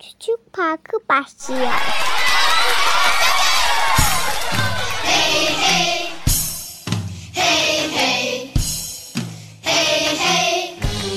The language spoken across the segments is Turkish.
Çocuk Parkı başlıyor. Hey hey, hey hey, hey hey.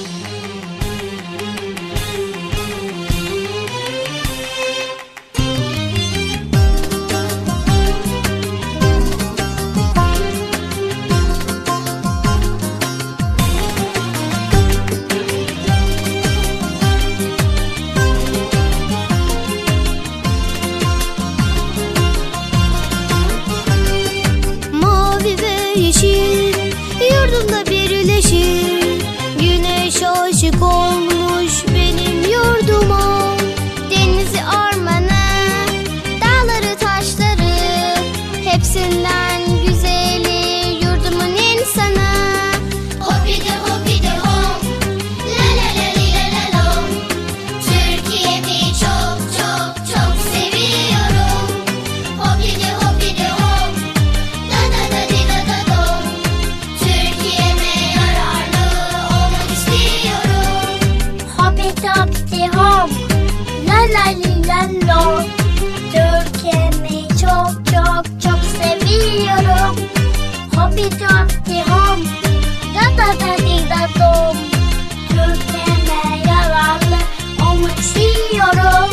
Yurdumda birleşir, güneş aşık olmuş benim yurduma. Denizi, ormanı, dağları, taşları, hepsinden güzeli yurdumun insanı. Hopidi hopidi hop, la la la li la la lom. Türkiye'mi çok çok çok seviyorum. Hopidi hopidi hop, da da da di da da dom. Türkiye'me yararlı olmak istiyorum. Hoppity hoppity hop, la la li la lo. Türkiye'mi çok çok çok seviyorum. Hoppity hoppity hop, da da da di da dom. Türkiye'me yararlı olmak istiyorum.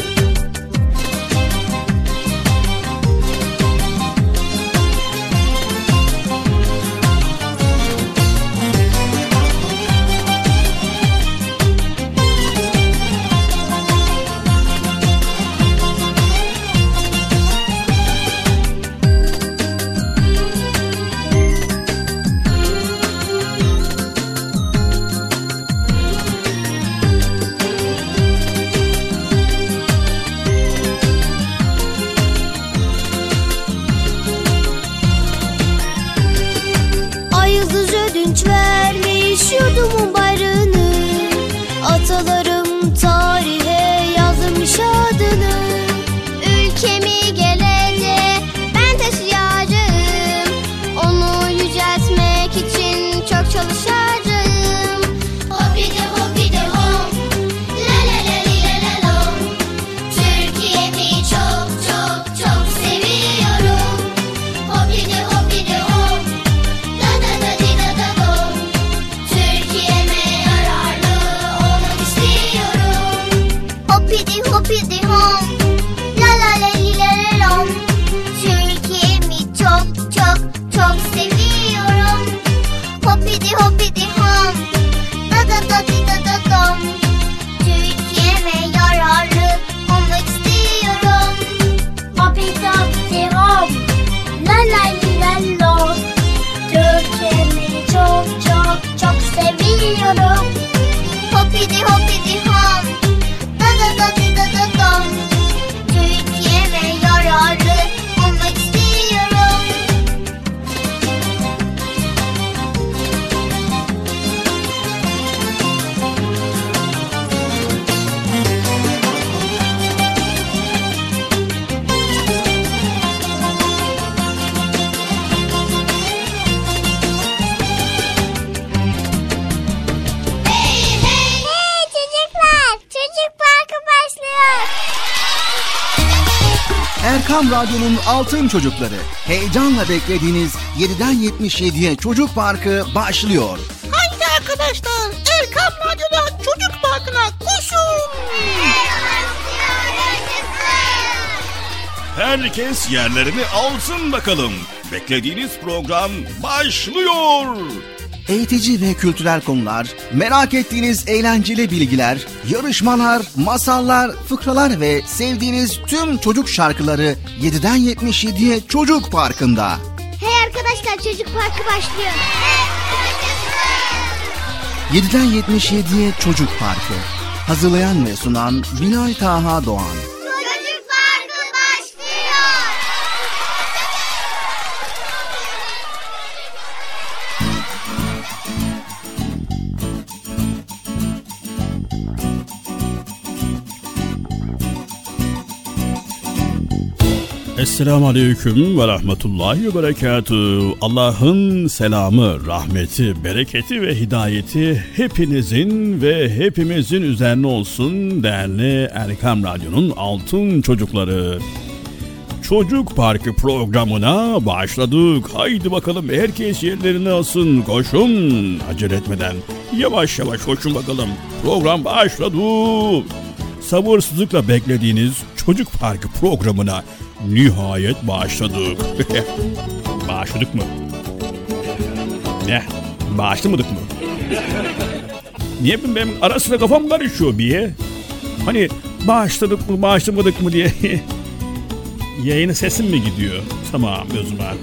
Ödünç vermiş yurdumun bayrağını, atalarım tarihe yazmış adını. Ülkemi gelece ben taşıyacağım, onu yüceltmek için çok çalışacağım. Hopidi hopidi hop, la la la li la la lom. Türkiye'mi çok çok çok seviyorum. Hopidi hopidi hop, da da da di da da dom. Türkiye'me yararlı olmak istiyorum. Hoppidi hoppidi hop, la la la li la la lom. Türkiye'mi çok çok çok seviyorum. Hoppidi hoppidi hop, da da da di da da dom. Türkiye'me yararlı olmak istiyorum. Hoppidi hoppidi hop, la la li la lom. Türkiye'mi çok çok çok seviyorum. Hoppidi hoppidi hop, da da da di da da dom. Türkiye'me yararlı olmak istiyorum. Hey hey. Hey çocuklar, Çocuk Parkı başlıyor. Erkam Radyo'nun Altın Çocukları. Heyecanla beklediğiniz 7'den 77'ye Çocuk Parkı başlıyor. Haydi arkadaşlar, Erkam Radyo'da Çocuk Parkı'na koşun. Herkes yerlerini alsın bakalım. Beklediğiniz program başlıyor. Eğitici ve kültürel konular, merak ettiğiniz eğlenceli bilgiler, yarışmalar, masallar, fıkralar ve sevdiğiniz tüm çocuk şarkıları 7'den 77'ye Çocuk Parkı'nda. Hey arkadaşlar, Çocuk Parkı başlıyor. 7'den 77'ye Çocuk Parkı. Hazırlayan ve sunan Binay Taha Doğan. Çocuk Parkı başlıyor. Esselamu Aleyküm ve Rahmetullahi ve Berekatuhu. Allah'ın selamı, rahmeti, bereketi ve hidayeti hepinizin ve hepimizin üzerine olsun değerli Erkam Radyo'nun altın çocukları. Çocuk Parkı programına başladık. Haydi bakalım herkes yerlerine alsın. Koşun acele etmeden. Yavaş yavaş koşun bakalım. Program başladı. Sabırsızlıkla beklediğiniz Çocuk Parkı programına nihayet başladık. Başladık mı? Ne? Başlamadık mı? Niye benim ara sıra kafam karışıyor bir? Hani başladık mı başlamadık mı diye. Yayını sesim mi gidiyor? Tamam o zaman.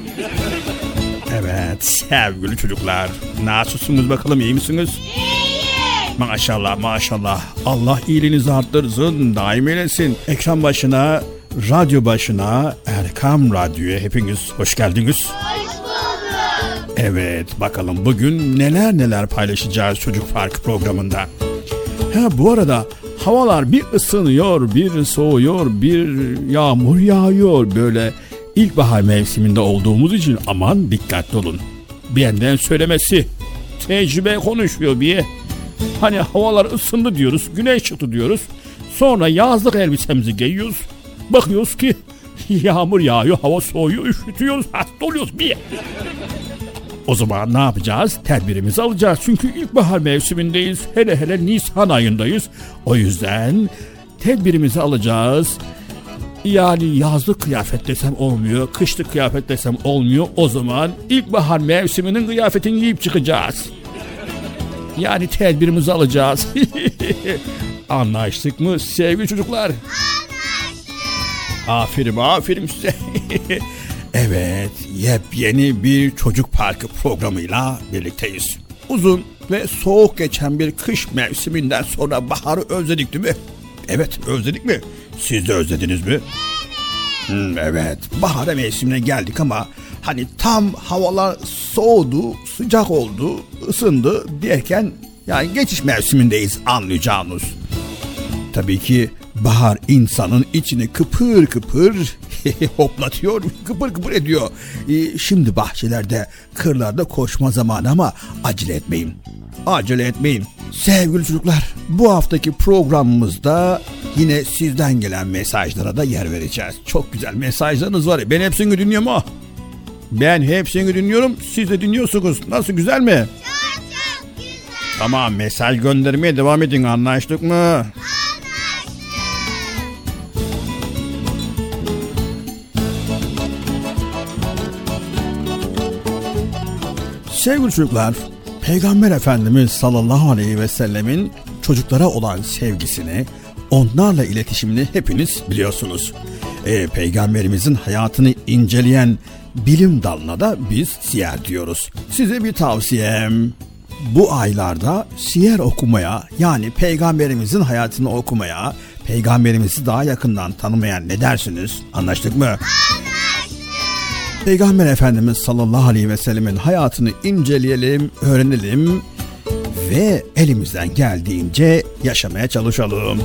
Evet sevgili çocuklar. Nasılsınız bakalım, iyi misiniz? Maşallah maşallah. Allah iyiliğinizi arttırsın, daim eylesin. Ekran başına, radyo başına, Erkam Radyo'ya hepiniz hoş geldiniz. Hoş bulduk. Evet bakalım bugün neler paylaşacağız Çocuk Parkı programında. Bu arada havalar bir ısınıyor, bir soğuyor, bir yağmur yağıyor. Böyle ilkbahar mevsiminde olduğumuz için aman dikkatli olun. Bir yandan söylemesi, tecrübe konuşuyor bir. Hani havalar ısındı diyoruz, güneş çıktı diyoruz. Sonra yazlık elbisemizi giyiyoruz. Bakıyoruz ki yağmur yağıyor, hava soğuyor, üşütüyoruz, hasta oluyoruz bir. O zaman ne yapacağız? Tedbirimizi alacağız. Çünkü ilkbahar mevsimindeyiz. Hele Nisan ayındayız. O yüzden tedbirimizi alacağız. Yani yazlık kıyafet desem olmuyor, kışlık kıyafet desem olmuyor. O zaman ilkbahar mevsiminin kıyafetini giyip çıkacağız. Yani tedbirimizi alacağız. Anlaştık mı sevgili çocuklar? Anlaştık. Aferin size. Evet, yepyeni bir Çocuk Parkı programıyla birlikteyiz. Uzun ve soğuk geçen bir kış mevsiminden sonra baharı özledik değil mi? Evet, özledik mi? Siz de özlediniz mi? Evet, bahar mevsimine geldik ama hani tam havalar soğudu, sıcak oldu, ısındı derken yani geçiş mevsimindeyiz anlayacağınız. Tabii ki bahar insanın içini kıpır kıpır hoplatıyor, kıpır kıpır ediyor. Şimdi bahçelerde, kırlarda koşma zamanı ama acele etmeyin. Acele etmeyin. Sevgili çocuklar, bu haftaki programımızda yine sizden gelen mesajlara da yer vereceğiz. Çok güzel mesajlarınız var. Ben hepsini dinliyorum o. Ben hepsini dinliyorum. Siz de dinliyorsunuz. Nasıl, güzel mi? Çok güzel. Tamam, mesaj göndermeye devam edin. Anlaştık mı? Anlaştık. Sevgili çocuklar, Peygamber Efendimiz sallallahu aleyhi ve sellemin çocuklara olan sevgisini, onlarla iletişimini hepiniz biliyorsunuz. Peygamberimizin hayatını inceleyen bilim dalına da biz siyer diyoruz. Size bir tavsiyem, bu aylarda siyer okumaya, yani Peygamberimizin hayatını okumaya, Peygamberimizi daha yakından tanımaya ne dersiniz? Anlaştık mı? Peygamber Efendimiz sallallahu aleyhi ve sellemin hayatını inceleyelim, öğrenelim ve elimizden geldiğince yaşamaya çalışalım.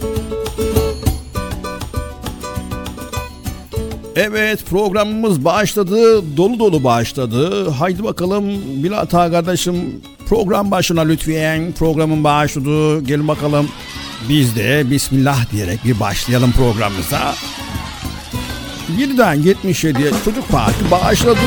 Evet, programımız başladı, dolu başladı. Haydi bakalım Bilal Ağa kardeşim, program başına lütfen. Programın başladı, gelin bakalım. Biz de Bismillah diyerek bir başlayalım programımıza. 7'den 77'ye Çocuk Parkı başladı.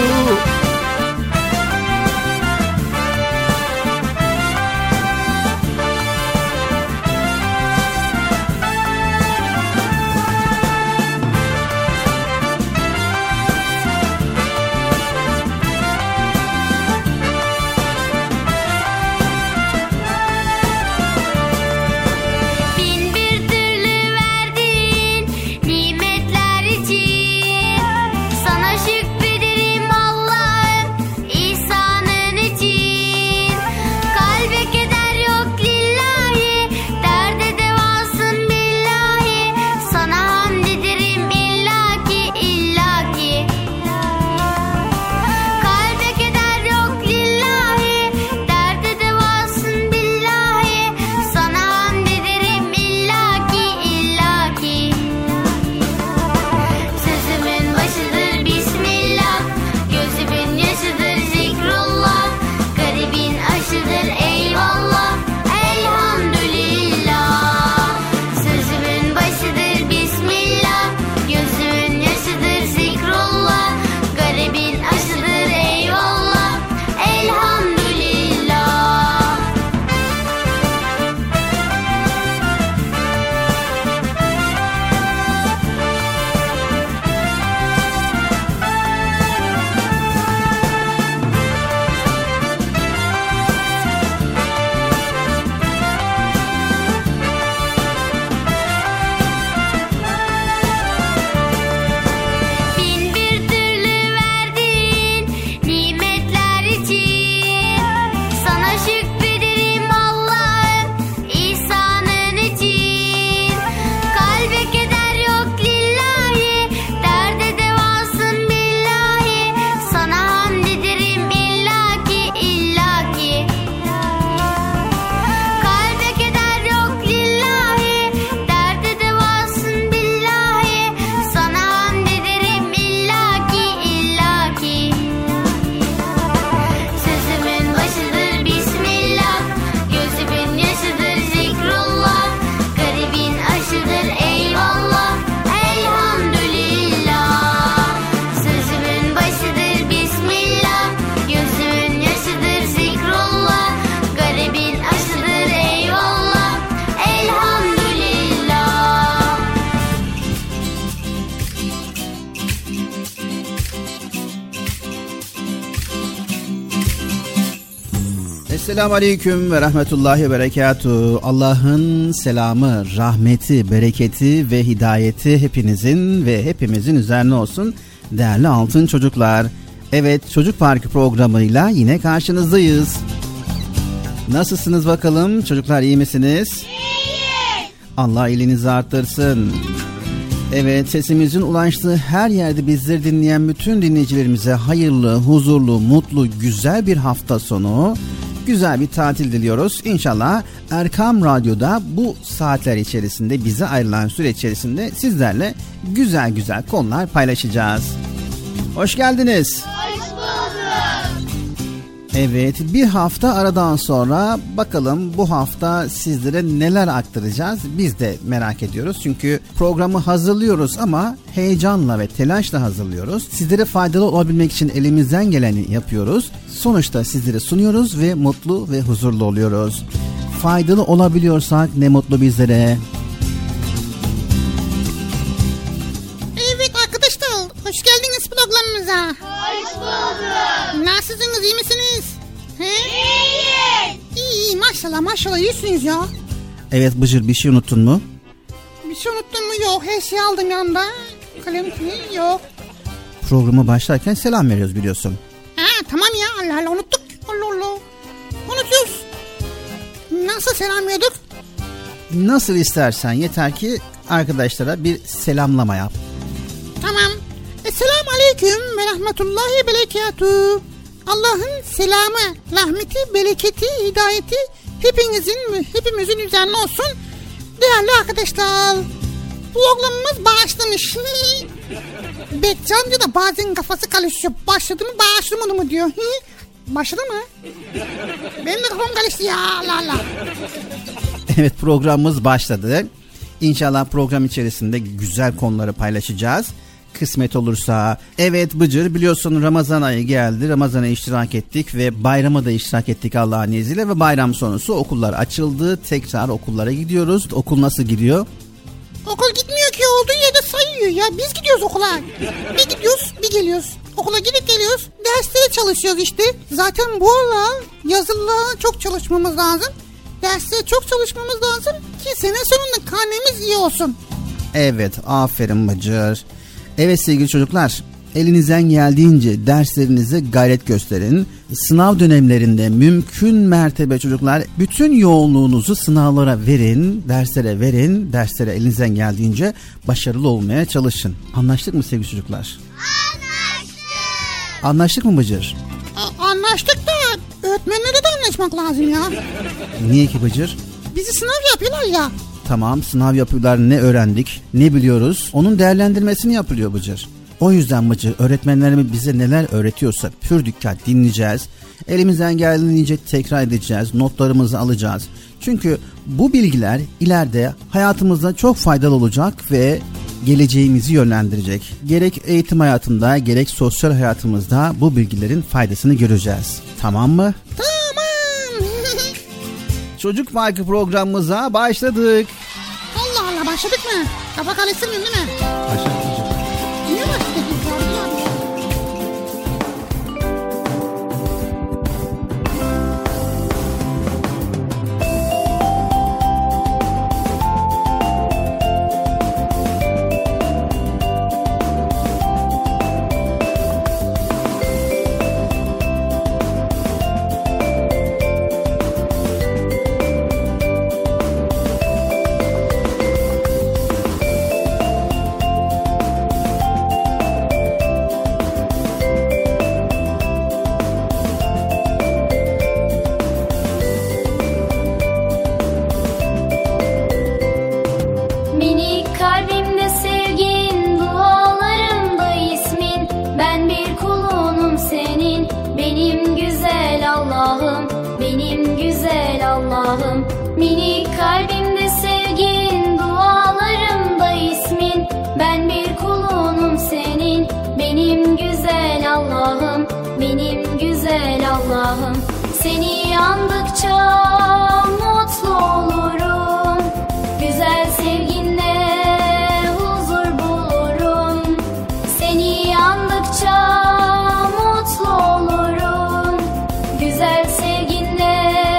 Sana şükrederim Allah. Esselamu Aleyküm ve Rahmetullahi ve Berekatuhu. Allah'ın selamı, rahmeti, bereketi ve hidayeti hepinizin ve hepimizin üzerine olsun değerli altın çocuklar. Evet, Çocuk Parkı programıyla yine karşınızdayız. Nasılsınız bakalım çocuklar, iyi misiniz? İyi. Allah iyiliğinizi arttırsın. Evet, sesimizin ulaştığı her yerde bizleri dinleyen bütün dinleyicilerimize hayırlı, huzurlu, mutlu, güzel bir hafta sonu, güzel bir tatil diliyoruz. İnşallah Erkam Radyo'da bu saatler içerisinde, bize ayrılan süre içerisinde sizlerle güzel güzel konular paylaşacağız. Hoş geldiniz. Hoş bulduk. Evet, bir hafta aradan sonra bakalım bu hafta sizlere neler aktaracağız biz de merak ediyoruz. Çünkü programı hazırlıyoruz ama heyecanla ve telaşla hazırlıyoruz. Sizlere faydalı olabilmek için elimizden geleni yapıyoruz. Sonuçta sizlere sunuyoruz ve mutlu ve huzurlu oluyoruz. Faydalı olabiliyorsak ne mutlu bizlere. Evet arkadaşlar, hoş geldiniz programımıza. Hoş bulduk. Nasılsınız, iyi misiniz? He? İyi. İyi, maşallah iyisiniz ya. Evet Bıcır, bir şey unuttun mu? Bir şey unuttun mu? Yok, her şeyi aldım yanında. Kalem yok. Programı başlarken selam veriyoruz biliyorsun. Ha tamam ya, Allah Allah unuttuk. Allah. Unutuyoruz. Nasıl selam veriyorduk? Nasıl istersen, yeter ki arkadaşlara bir selamlama yap. Tamam. Esselamu Aleyküm ve Rahmetullahi Berekatuhu. Allah'ın selamı, rahmeti, bereketi, hidayeti hepimizin üzerine olsun. Değerli arkadaşlar, programımız başlamış. Bekçi amca da bazen kafası karışıyor. Başladı mı başlamadı mı diyor. Başladı mı? Benim de kafam karıştı ya, Allah Allah. Evet, programımız başladı. İnşallah program içerisinde güzel konuları paylaşacağız. Kısmet olursa. Evet Bıcır, biliyorsun Ramazan ayı geldi. Ramazan'a iştirak ettik ve bayrama da iştirak ettik Allah'ın izniyle ve bayram sonrası okullar açıldı. Tekrar okullara gidiyoruz. Okul nasıl gidiyor? Okul gitmiyor ki, olduğu yerde sayıyor ya. Biz gidiyoruz okula. Bir gidiyoruz bir geliyoruz. Okula gidip geliyoruz. Derslere çalışıyoruz işte. Zaten bu ara yazılığa çok çalışmamız lazım. Derslere çok çalışmamız lazım ki sene sonunda karnemiz iyi olsun. Evet, aferin Bıcır. Evet sevgili çocuklar, elinizden geldiğince derslerinize gayret gösterin. Sınav dönemlerinde mümkün mertebe çocuklar bütün yoğunluğunuzu sınavlara verin, derslere verin. Derslere elinizden geldiğince başarılı olmaya çalışın. Anlaştık mı sevgili çocuklar? Anlaştık. Anlaştık mı Bıcır? Anlaştık da öğretmenlere de anlaşmak lazım ya. Niye ki Bıcır? Bizi sınav yapıyorlar ya. Tamam, sınav yapıyorlar, ne öğrendik, ne biliyoruz, onun değerlendirmesini yapılıyor Bıcır. O yüzden Bıcır, öğretmenlerimiz bize neler öğretiyorsa pür dikkat dinleyeceğiz. Elimizden geldiğince tekrar edeceğiz, notlarımızı alacağız. Çünkü bu bilgiler ileride hayatımızda çok faydalı olacak ve geleceğimizi yönlendirecek. Gerek eğitim hayatında gerek sosyal hayatımızda bu bilgilerin faydasını göreceğiz. Tamam mı? Tamam. Çocuk Parkı programımıza başladık. Allah Allah, başladık mı? Kafa karıştırmıyorsun değil mi? Başladık. Niye başladık? Allah'ım, minik kalbimde sevgin, dualarımda ismin. Ben bir kulunum senin, benim güzel Allah'ım, benim güzel Allah'ım. Seni andıkça mutlu olurum, güzel sevginle huzur bulurum. Seni andıkça mutlu olurum, güzel sevginle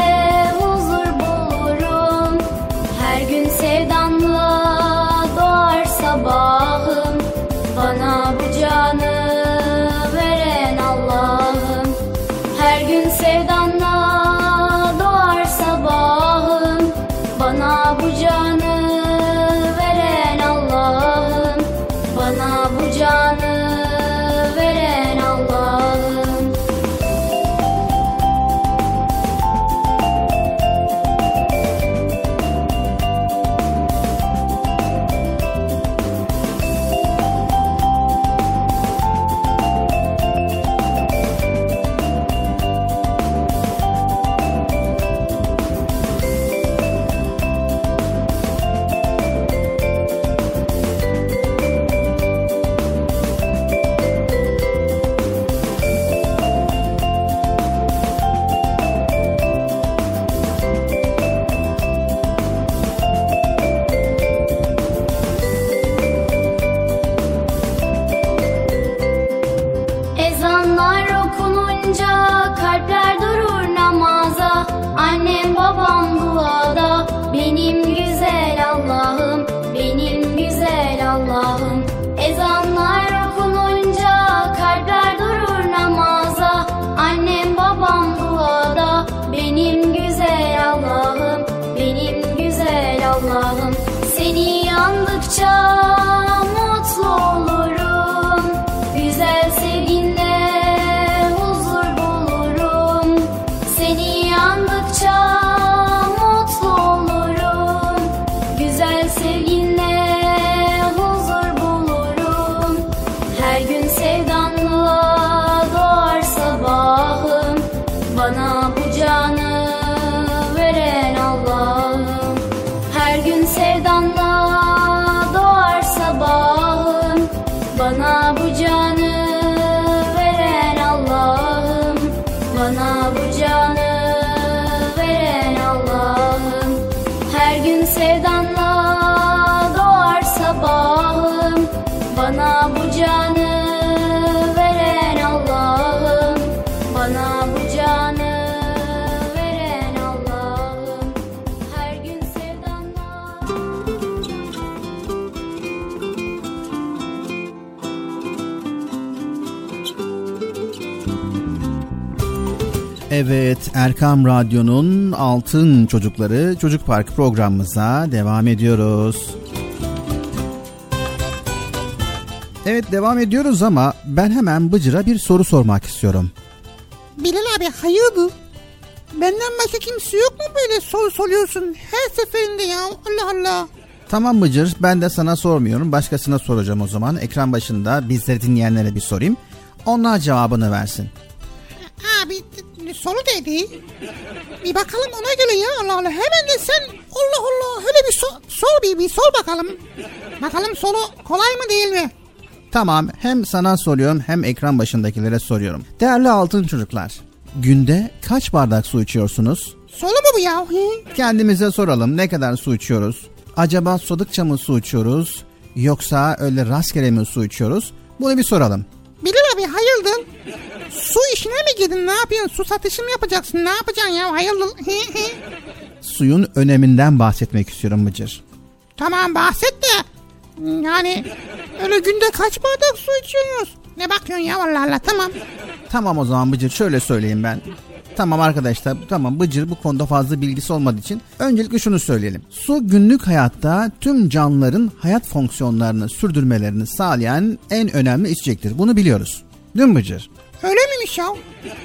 Allah'ım. Ezanlar okununca kalpler durur namaza. Annem babam duada, benim güzel Allah'ım, benim güzel Allah'ım. Seni andıkça mutlu olurum, güzel sevginle huzur bulurum. Seni andıkça mutlu olurum, güzel sevginle huzur bulurum. Her gün sevdanla doğar sabahım, bana bu canı veren Allah'ım. Her gün sevdanla doğar sabahım, bana bu canı veren Allah'ım, bana bu canı veren Allah'ım. Her gün sevdanla doğar sabahım, bana bu canı veren Allah'ım, bana bu canı veren Allah'ım. Her gün sevdanla. Evet, Erkam Radyo'nun Altın Çocukları Çocuk Parkı programımıza devam ediyoruz. Evet, devam ediyoruz ama ben hemen Bıcır'a bir soru sormak istiyorum. Bilal abi hayırdır? Benden başka kimse yok mu böyle soru soruyorsun her seferinde ya? Allah Allah. Tamam Bıcır, ben de sana sormuyorum, başkasına soracağım o zaman. Ekran başında bizleri dinleyenlere bir sorayım. Onlar cevabını versin. Abi soru dedi. Bir bakalım ona göre ya, Allah Allah. Hemen de sen Allah Allah öyle bir sor bir sor bakalım. Bakalım soru kolay mı değil mi? Tamam, hem sana soruyorum hem ekran başındakilere soruyorum. Değerli altın çocuklar, günde kaç bardak su içiyorsunuz? Soru mu bu ya? Kendimize soralım, ne kadar su içiyoruz? Acaba susadıkça mı su içiyoruz? Yoksa öyle rastgele mi su içiyoruz? Bunu bir soralım. Bilal abi hayırdır? Su işine mi girdin, ne yapıyorsun? Su satışı mı yapacaksın? Ne yapacaksın ya? Hayırdır? Suyun öneminden bahsetmek istiyorum Bıcır. Tamam bahset de. Yani öyle günde kaç bardak su içiyorsunuz? Ne bakıyorsun ya, Allah Allah, tamam. Tamam o zaman Bıcır, şöyle söyleyeyim ben. Tamam arkadaşlar, tamam, Bıcır bu konuda fazla bilgisi olmadığı için öncelikle şunu söyleyelim. Su günlük hayatta tüm canlıların hayat fonksiyonlarını sürdürmelerini sağlayan en önemli içecektir. Bunu biliyoruz. Değil mi Bıcır? Öyle miymiş ya?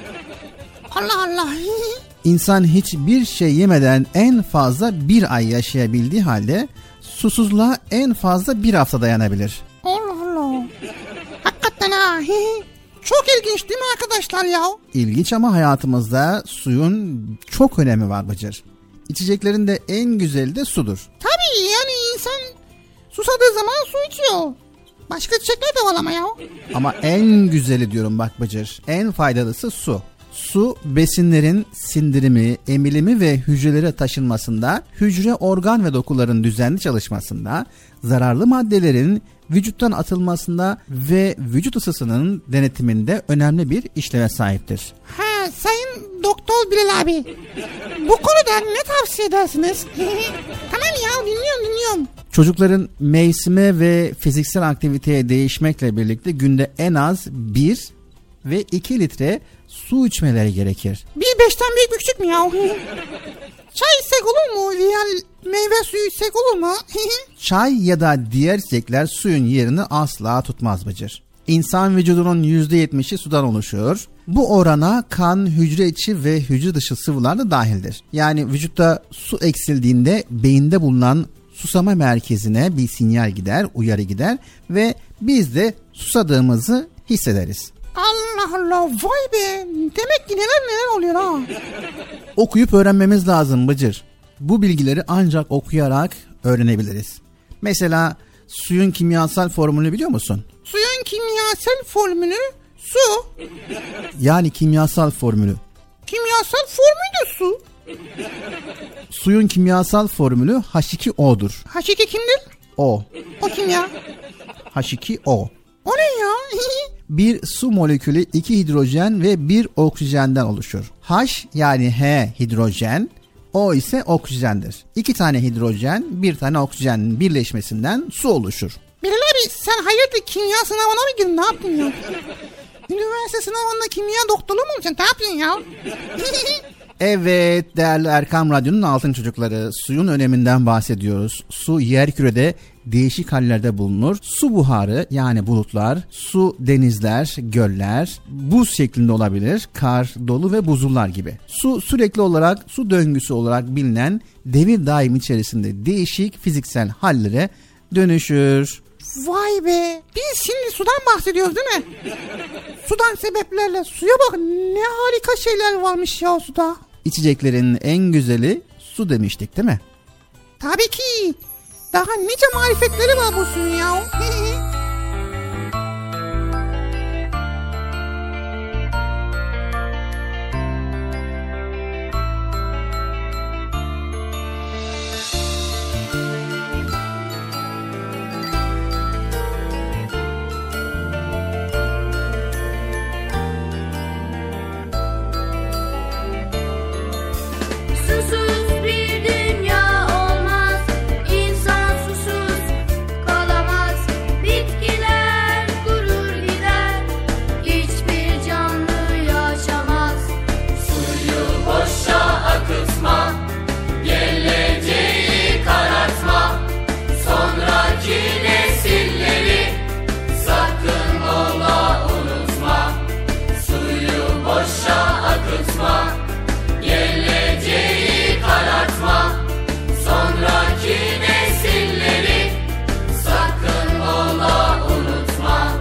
Allah Allah. İnsan hiçbir şey yemeden en fazla bir ay yaşayabildiği halde susuzluğa en fazla bir hafta dayanabilir. Allah Allah. Hakikaten ha. Çok ilginç değil mi arkadaşlar ya? İlginç ama hayatımızda suyun çok önemi var Bıcır. İçeceklerin de en güzeli de sudur. Tabii yani insan susadığı zaman su içiyor. Başka içecekler de var ama ya. Ama en güzeli diyorum bak Bıcır. En faydalısı su. Su besinlerin sindirimi, emilimi ve hücrelere taşınmasında, hücre organ ve dokuların düzenli çalışmasında, zararlı maddelerin vücuttan atılmasında ve vücut ısısının denetiminde önemli bir işleve sahiptir. Ha, Sayın Doktor Bilal abi, bu konuda ne tavsiye edersiniz? Tamam ya, dinliyorum. Çocukların mevsime ve fiziksel aktiviteye değişmekle birlikte günde en az 1 ve 2 litre su içmeleri gerekir. 1-5'ten büyük küçük mü ya? Çay içsek olur mu? Ya meyve suyu içsek olur mu? Çay ya da diğer içecekler suyun yerini asla tutmaz Bıcır. İnsan vücudunun %70'i sudan oluşuyor. Bu orana kan, hücre içi ve hücre dışı sıvılar da dahildir. Yani vücutta su eksildiğinde beyinde bulunan susama merkezine bir sinyal gider, uyarı gider ve biz de susadığımızı hissederiz. Allah Allah, vay be, demek ki neler oluyor ha. Okuyup öğrenmemiz lazım Bıcır. Bu bilgileri ancak okuyarak öğrenebiliriz. Mesela suyun kimyasal formülünü biliyor musun? Suyun kimyasal formülü su. Yani kimyasal formülü. Kimyasal formülü de su. Suyun kimyasal formülü H2O'dur. H2 kimdir? O. O kim ya? H2O. O ne ya? Bir su molekülü 2 hidrojen ve 1 oksijenden oluşur. H yani H hidrojen, O ise oksijendir. 2 tane hidrojen, 1 tane oksijenin birleşmesinden su oluşur. Bilal abi sen hayırdır kimya sınavına mı girdin? Ne yaptın ya? Üniversite sınavında kimya doktorluğu mu olacaksın? Ne yapıyorsun ya? Evet değerli Erkam Radyo'nun altın çocukları, suyun öneminden bahsediyoruz. Su yerkürede değişik hallerde bulunur. Su buharı yani bulutlar, su denizler, göller, buz şeklinde olabilir, kar, dolu ve buzullar gibi. Su sürekli olarak su döngüsü olarak bilinen devir daim içerisinde değişik fiziksel hallere dönüşür. Vay be, biz şimdi sudan bahsediyoruz değil mi? Sudan sebeplerle suya bak, ne harika şeyler varmış ya suda. İçeceklerin en güzeli su demiştik değil mi? Tabii ki. Daha nice marifetleri var bu suyun ya. Susuz bir dünya olmaz, insan susuz kalamaz. Bitkiler kurur gider, hiçbir canlı yaşamaz. Suyu boşa akıtma, geleceği karartma. Sonraki nesilleri sakın ola unutma. Suyu boşa akıtma, geleceği karartma. Sonraki nesilleri sakın ola unutma.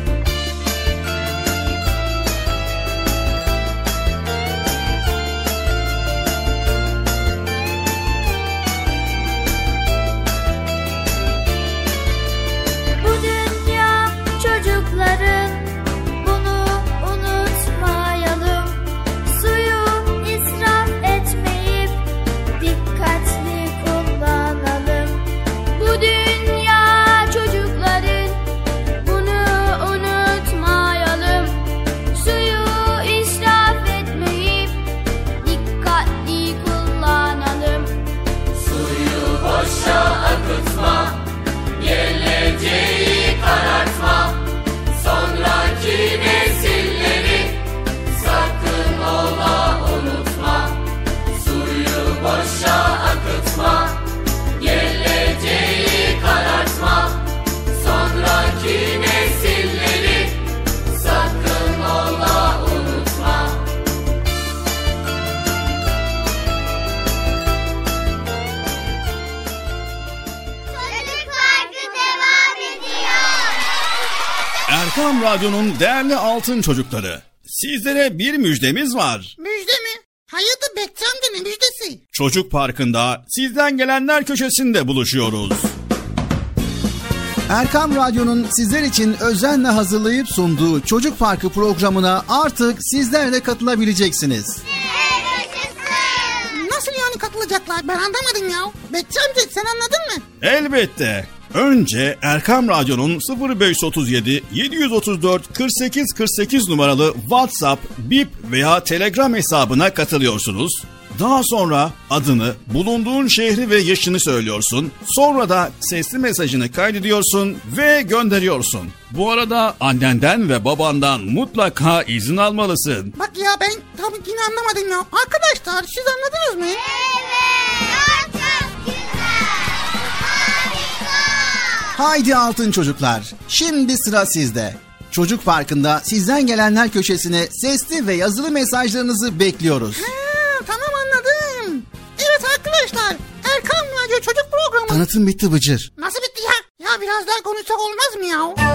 Bu dünya çocukların, bunu unutmayalım. Suyu israf etmeyip dikkatli kullanalım. Bu dünya çocukların, bunu unutmayalım. Suyu israf etmeyip dikkatli kullanalım. Suyu boşa akıtma, geleceği karartma. Sonraki nesilleri sakın ola unutma. Suyu boşa akıtma, geleceği karartma. Sonraki nesilleri sakın ola unutma. Çocuk Parkı devam ediyor. Erkam Radyo'nun değerli altın çocukları, sizlere bir müjdemiz var. Müjde mi? Hayırdır Bekçi amca, ne müjdesi? Çocuk Parkı'nda sizden gelenler köşesinde buluşuyoruz. Erkam Radyo'nun sizler için özenle hazırlayıp sunduğu Çocuk Parkı programına artık sizler de katılabileceksiniz. Nasıl yani katılacaklar? Ben anlamadım ya. Bekçi amca sen anladın mı? Elbette. Önce Erkam Radyo'nun 0537 734 48 48 numaralı WhatsApp, Bip veya Telegram hesabına katılıyorsunuz. Daha sonra adını, bulunduğun şehri ve yaşını söylüyorsun. Sonra da sesli mesajını kaydediyorsun ve gönderiyorsun. Bu arada annenden ve babandan mutlaka izin almalısın. Bak ya ben tabii yine anlamadım ya. Arkadaşlar siz anladınız mı? Evet, çok güzel. Harika. Haydi altın çocuklar, şimdi sıra sizde. Çocuk Parkı'nda sizden gelenler köşesine sesli ve yazılı mesajlarınızı bekliyoruz. Tamam anladım. Evet arkadaşlar, Erkam Radyo Çocuk Programı. Tanıtım bitti Bıcır. Nasıl bitti ya? Ya biraz daha konuşsak olmaz mı ya?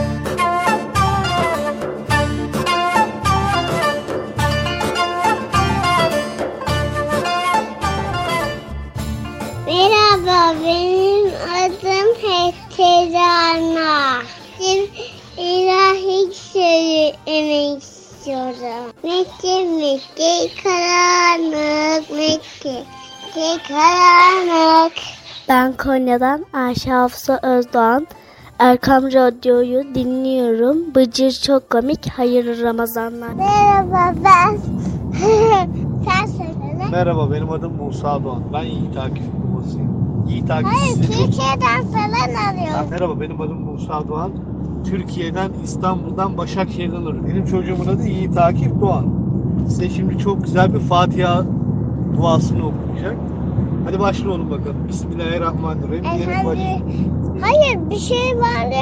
Merhaba, benim adım Heterana. Şimdi ilahi söylemek istiyorum. Mekke, Mekke, karanlık, Mekke, karanlık. Ben Konya'dan Ayşe Hafsa Özdoğan. Erkam Radyo'yu dinliyorum. Bıcır çok komik. Hayırlı Ramazanlar. Merhaba, ben... Sen söyle. Merhaba, benim adım Musa Doğan. Ben iyi takip babasıyım. İyi Hayır, takipçisi. Türkiye'den falan arıyorum. Merhaba, benim adım Musa Doğan. Türkiye'den, İstanbul'dan, Başakşehir'den arıyorum. Benim çocuğumun adı Yiğit Akif Doğan. Size şimdi çok güzel bir Fatiha duasını okuyacak. Hadi başlayalım bakalım. Bismillahirrahmanirrahim. Hayır, bir şey vardı.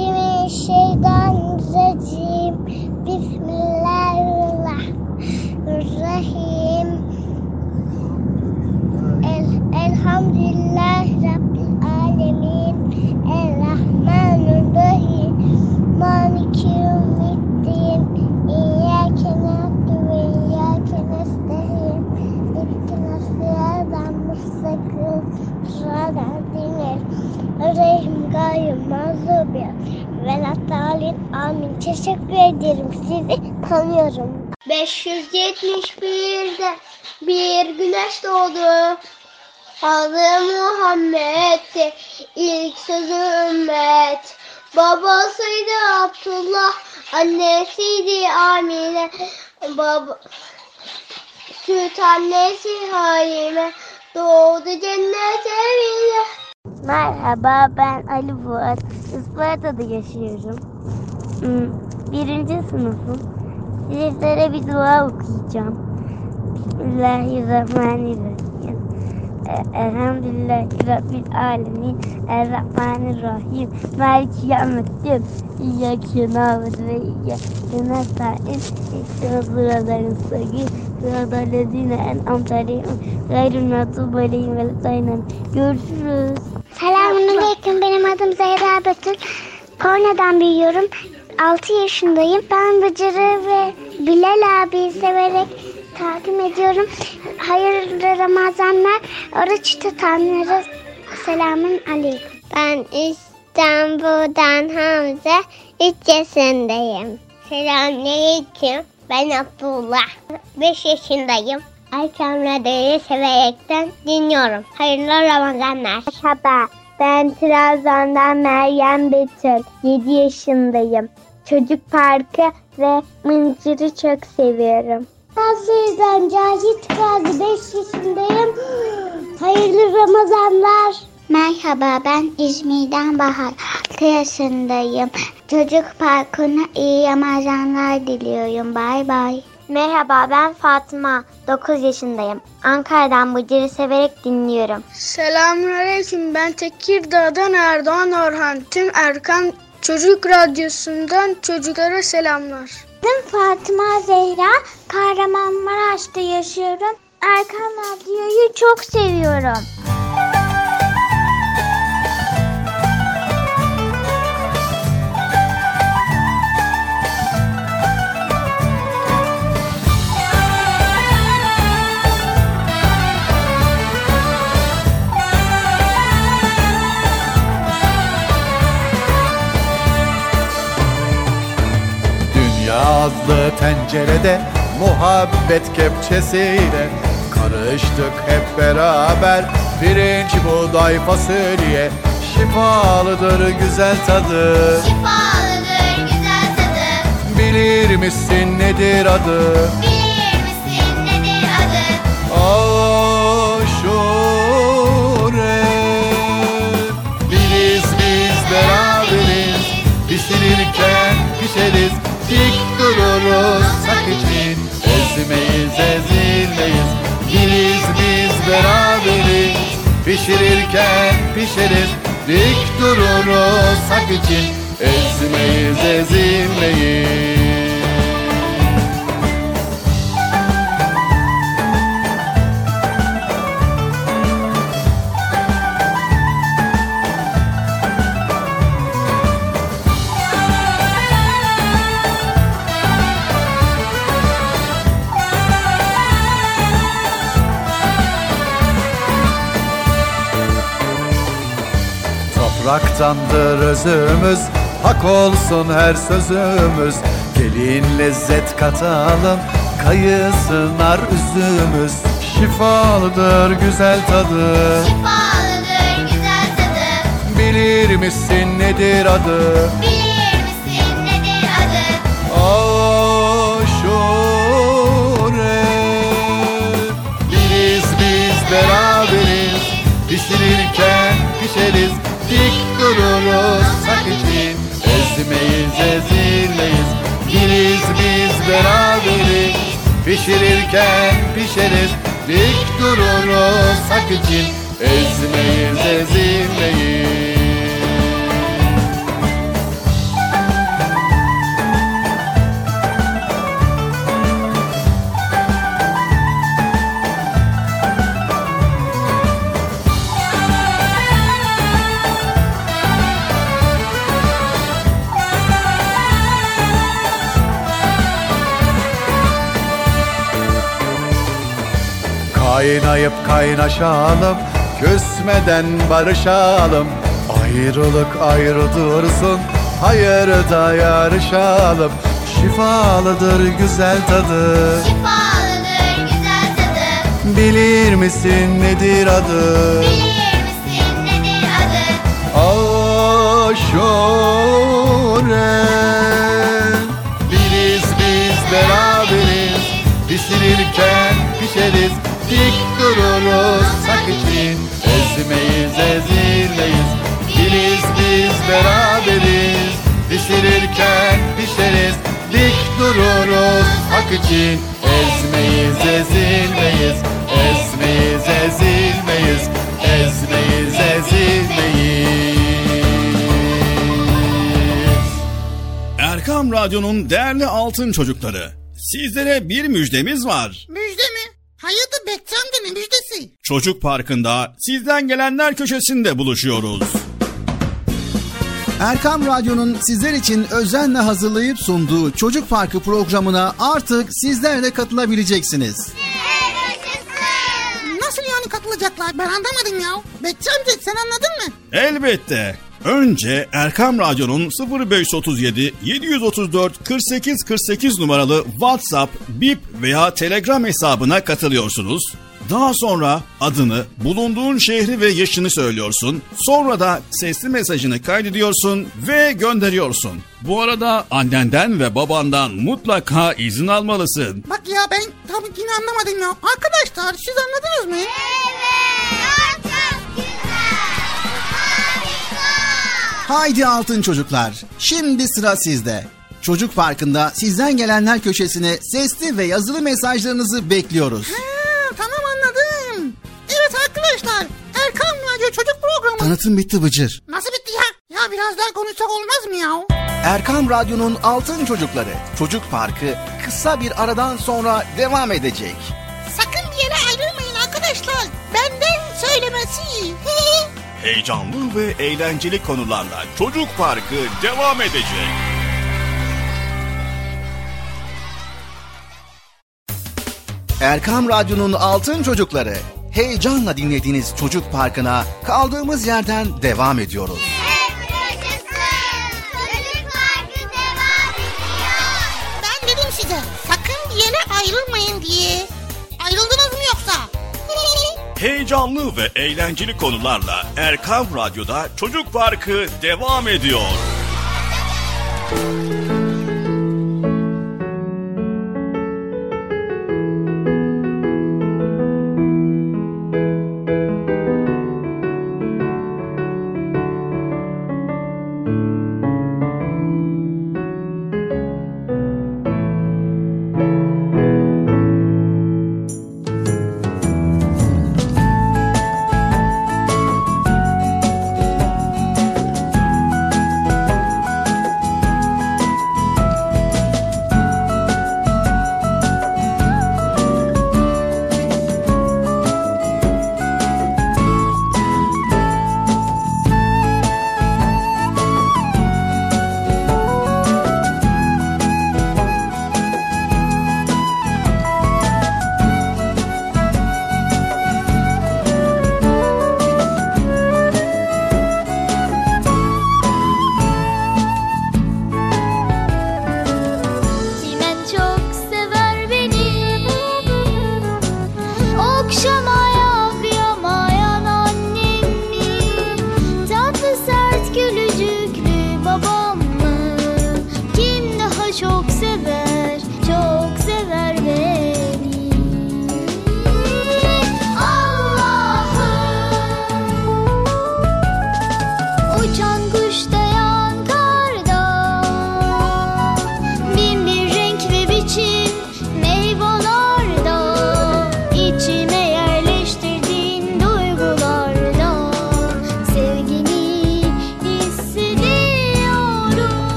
Şeytanirracim. Bismillahirrahmanirrahim. Elhamdülillah Rabbil alemin. Errahmanirrahim. Maliki yevmiddin. İyyâke na'budu ve iyyâke nestaîn. İhdinas sıratal mustakim. Sıratal Rahim gayrı mağdubi veladdallin amin. Teşekkür ederim. Sizi tanıyorum. 571'de bir güneş doğdu. Adı Muhammed'di. İlk sözü ümmet. Babasıydı Abdullah. Annesiydi Amine. Süt annesi Halime. Doğdu cennet evine. Merhaba, ben Ali Fuat. Isparta'da yaşıyorum. 1. sınıfım. Sizlere bir dua okuyacağım. Bismillahirrahmanirrahim. Elhamdülillahi Rabbil alemin. Errahmanirrahim. Maliki yevmiddin. İyyâke na'budu ve iyyâke nestaîn. İhdinas sıratal mustakim. Sıratal lezîne en'amte aleyhim. Gayril mağdubi aleyhim veleddallin. Görüşürüz. Selamünaleyküm. Benim adım Zehra Betül. Konya'dan büyüyorum. 6 yaşındayım. Ben Bıcır'ı ve Bilal abiyi severek takip ediyorum. Hayırlı Ramazanlar. Oruç tutanlara selamun aleyküm. Ben İstanbul'dan Hamza. 3 yaşındayım. Selamünaleyküm. Ben Abdullah. 5 yaşındayım. Erkam Radyo'yu severekten dinliyorum. Hayırlı Ramazanlar. Merhaba. Ben Trabzon'dan Meryem Betül. 7 yaşındayım. Çocuk Parkı ve Mıncır'ı çok seviyorum. Ben Cahit Gazi. 5 yaşındayım. Hayırlı Ramazanlar. Merhaba, ben İzmir'den Bahar. 6 yaşındayım. Çocuk Parkı'na iyi Ramazanlar diliyorum. Bay bay. Merhaba, ben Fatma. 9 yaşındayım. Ankara'dan Bıcır'ı severek dinliyorum. Selamünaleyküm. Ben Tekirdağ'dan Erdoğan Orhan. Tüm Erkam Çocuk Radyosu'ndan çocuklara selamlar. Ben Fatıma Zehra. Kahramanmaraş'ta yaşıyorum. Erkam Radyo'yu çok seviyorum. Yağlı tencerede muhabbet kepçesiyle karıştık hep beraber. Pirinç, buğday, fasulye şifalıdır güzel tadı. Şifalıdır güzel tadı. Bilir misin nedir adı? Bilir misin nedir adı? Aşure. Biz beraberiz, pişirirken pişeriz. Dik dururuz hak için, ezmeyiz ezilmeyiz. Biz beraberiz, pişirirken pişeriz. Dik dururuz hak için, ezmeyiz ezilmeyiz. Topraktandır özümüz, hak olsun her sözümüz. Gelin lezzet katalım, kayısı nar üzümüz. Şifalıdır güzel tadı. Şifalıdır güzel tadı. Bilir misin nedir adı? Bilir misin nedir adı? Aşure. Biz beraberiz, pişirirken hak için. Ezmeyiz, ezilmeyiz, biriz biz, beraberiz. Pişirirken pişeriz, dik dururuz hak için. Ezmeyiz, ezilmeyiz. Kaynayıp kaynaşalım, küsmeden barışalım. Ayrılık ayrı dursun, hayırda yarışalım. Şifalıdır güzel tadı, Şifalıdır güzel tadı. bilir misin nedir adı? Bilir misin nedir adı? Aşure. Biriz biz, beraberiz, pişirirken pişeriz, dik dururuz hak için. Ezmeyiz, ezilmeyiz, biriz biz, beraberiz. Pişirirken pişeriz, dik dururuz hak için. Ezmeyiz, ezilmeyiz, ezmeyiz, ezilmeyiz, ezmeyiz, ezilmeyiz. Erkam Radyo'nun değerli altın çocukları, sizlere bir müjdemiz var. Müjde mi? Hayırdır Bekçi amca, ne müjdesi? Çocuk Parkı'nda sizden gelenler köşesinde buluşuyoruz. Erkam Radyo'nun sizler için özenle hazırlayıp sunduğu Çocuk Parkı programına artık sizler de katılabileceksiniz. Nasıl yani katılacaklar? Ben anlamadım ya. Bekçi amca sen anladın mı? Elbette. Önce Erkam Radyo'nun 0537 734 48 48 numaralı WhatsApp, Bip veya Telegram hesabına katılıyorsunuz. Daha sonra adını, bulunduğun şehri ve yaşını söylüyorsun. Sonra da sesli mesajını kaydediyorsun ve gönderiyorsun. Bu arada annenden ve babandan mutlaka izin almalısın. Bak ya ben tabii yine anlamadım ya. Arkadaşlar siz anladınız mı? Haydi altın çocuklar, şimdi sıra sizde. Çocuk Parkı'nda sizden gelenler köşesine sesli ve yazılı mesajlarınızı bekliyoruz. Tamam anladım. Evet arkadaşlar, Erkam Radyo Çocuk Programı. Tanıtım bitti Bıcır. Nasıl bitti ya? Ya biraz daha konuşsak olmaz mı ya? Erkam Radyo'nun altın çocukları, Çocuk Parkı kısa bir aradan sonra devam edecek. Sakın bir yere ayrılmayın arkadaşlar. Benden söylemesi. Heyecanlı ve eğlenceli konularla Çocuk Parkı devam edecek. Erkam Radyo'nun altın çocukları, heyecanla dinlediğiniz Çocuk Parkı'na kaldığımız yerden devam ediyoruz. Ben dedim size sakın bir yere ayrılmayın diye. Ayrıldınız mı yoksa? Heyecanlı ve eğlenceli konularla Erkam Radyo'da Çocuk Parkı devam ediyor.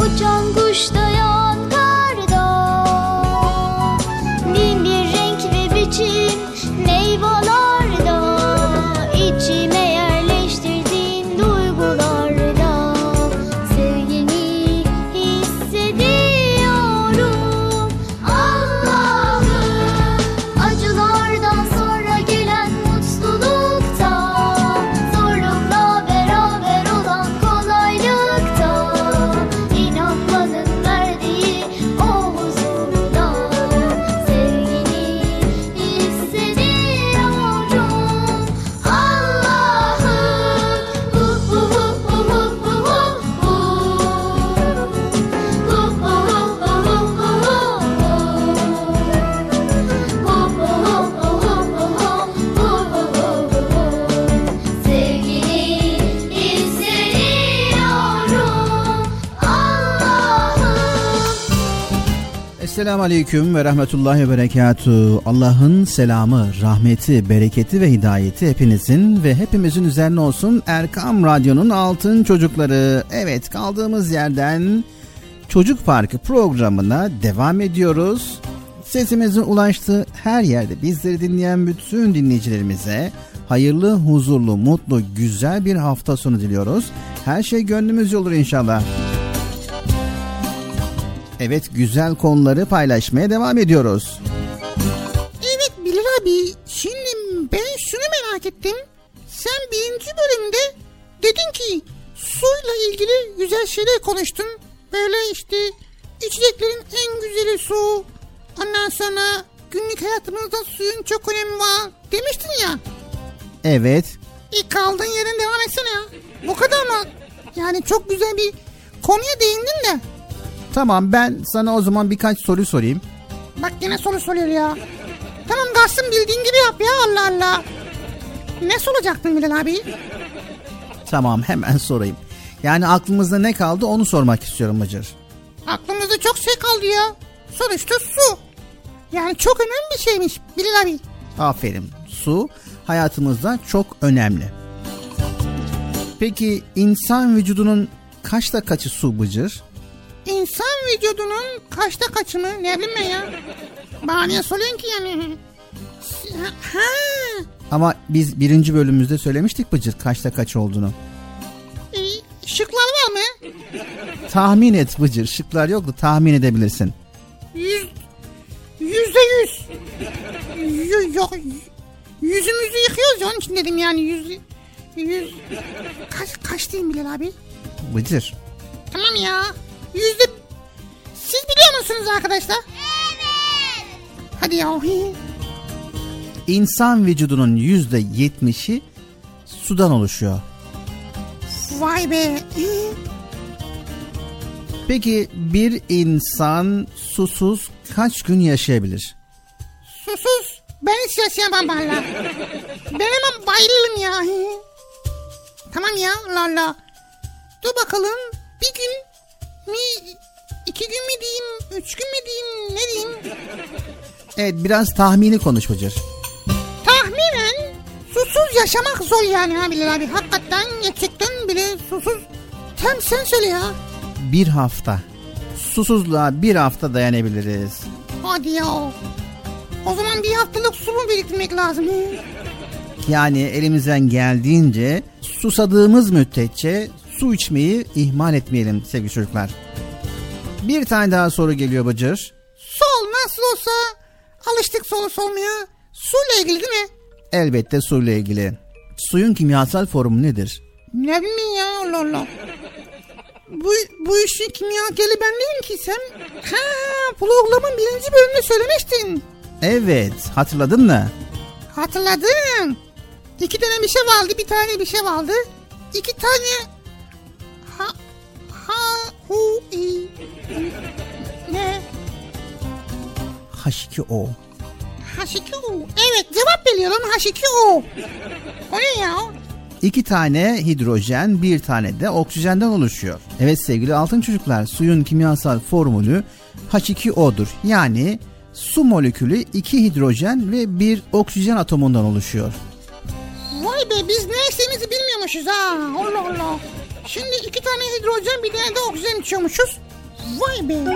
Uçan kuş da yangarda, bin bir renk ve biçim meyvelarda, içime yerleştirdiğin duygularda sevgini hissediyorum. Allah'ım, acılardan sonra gelen mutlulukta, zorlukla beraber olan kolaylıkta, inanmanın verdiği o huzurda sevgini hissediyorum. Allah'ım, hu hu hu hu hu hu hu hu, hu hu hu hu hu hu, hu hu hu hu hu hu, sevgini hissediyorum. Allah'ım. Esselamu Aleyküm ve Rahmetullahi ve Berekatuhu. Allah'ın selamı, rahmeti, bereketi ve hidayeti hepinizin ve hepimizin üzerine olsun. Erkam Radyo'nun altın çocukları. Evet, kaldığımız yerden Çocuk Parkı programına devam ediyoruz. Sesimizin ulaştığı her yerde bizleri dinleyen bütün dinleyicilerimize hayırlı, huzurlu, mutlu, güzel bir hafta sonu diliyoruz. Her şey gönlümüzce olur inşallah. Evet, güzel konuları paylaşmaya devam ediyoruz. Evet Bilal abi, şimdi ben şunu merak ettim. Sen birinci bölümde dedin ki suyla ilgili güzel şeyler konuştun. Böyle işte içeceklerin en güzeli su. Ondan sonra günlük hayatımızda suyun çok önemi var demiştin ya. Evet. Kaldığın yerden devam etsene ya. Bu kadar mı? Yani çok güzel bir konuya değindin de. Tamam, ben sana o zaman birkaç soru sorayım. Bak yine soru soruyor ya. Tamam Gassım, bildiğin gibi yap ya, Allah Allah. Ne soracaktın Bilal abi? Tamam, hemen sorayım. Yani aklımızda ne kaldı onu sormak istiyorum Bıcır. Aklımızda çok şey kaldı ya. Sonuçta su. Yani çok önemli bir şeymiş Bilal abi. Aferin. Su hayatımızda çok önemli. Peki insan vücudunun kaçta kaçı su Bıcır? İnsan vücudunun kaçta kaçı mı? Ne bileyim ben ya. Bana niye soruyorsun ki yani? Ha. Ama biz birinci bölümümüzde söylemiştik Bıcır kaçta kaç olduğunu. Şıklar var mı? Tahmin et Bıcır. Şıklar yok da tahmin edebilirsin. %100. Yok. Yüzümüzü yıkıyoruz ya, onun için dedim yani yüz. Kaç diyeyim Bilal abi? Bıcır. Tamam ya. Siz biliyor musunuz arkadaşlar? Evet. Hadi ya. İnsan vücudunun %70'i sudan oluşuyor. Vay be. Peki bir insan susuz kaç gün yaşayabilir? Susuz? Ben hiç yaşayamam valla. Ben hemen bayılırım ya. Tamam ya, Allah Allah. Dur bakalım, bir gün mi, 2 gün mü diyeyim, 3 gün mü diyeyim, ne diyeyim? Evet, biraz tahmini konuş Bıcır. Tahminen susuz yaşamak zor yani ha Bilal abi. Hakikaten gerçekten bile susuz. Tam sen söyle ya. Bir hafta. Susuzluğa bir hafta dayanabiliriz. Hadi ya. O zaman bir haftalık su mu biriktirmek lazım? Yani elimizden geldiğince susadığımız müddetçe su içmeyi ihmal etmeyelim sevgili çocuklar. Bir tane daha soru geliyor Bıcır. Sol nasıl olsa alıştık soru sormaya. Suyla ilgili değil mi? Elbette suyla ilgili. Suyun kimyasal formu nedir? Ne bileyim ya, Allah Allah. Bu işin kimyakeri ben değilim ki sen. Ha, programın 1. bölümünde söylemiştin. Evet, hatırladın mı? Hatırladım. 2 tane bir şey vardı, bir tane bir şey vardı. 2 tane ne? H2O. H2O. Evet, cevap veriyorum, H2O. O ne ya? 2 tane hidrojen, 1 tane de oksijenden oluşuyor. Evet sevgili altın çocuklar, suyun kimyasal formülü H2O'dur. Yani su molekülü 2 hidrojen ve 1 oksijen atomundan oluşuyor. Vay be, biz ne bilmiyormuşuz ha. Allah Allah. Şimdi 2 tane hidrojen, bir tane de oksijen içiyormuşuz. Vay be.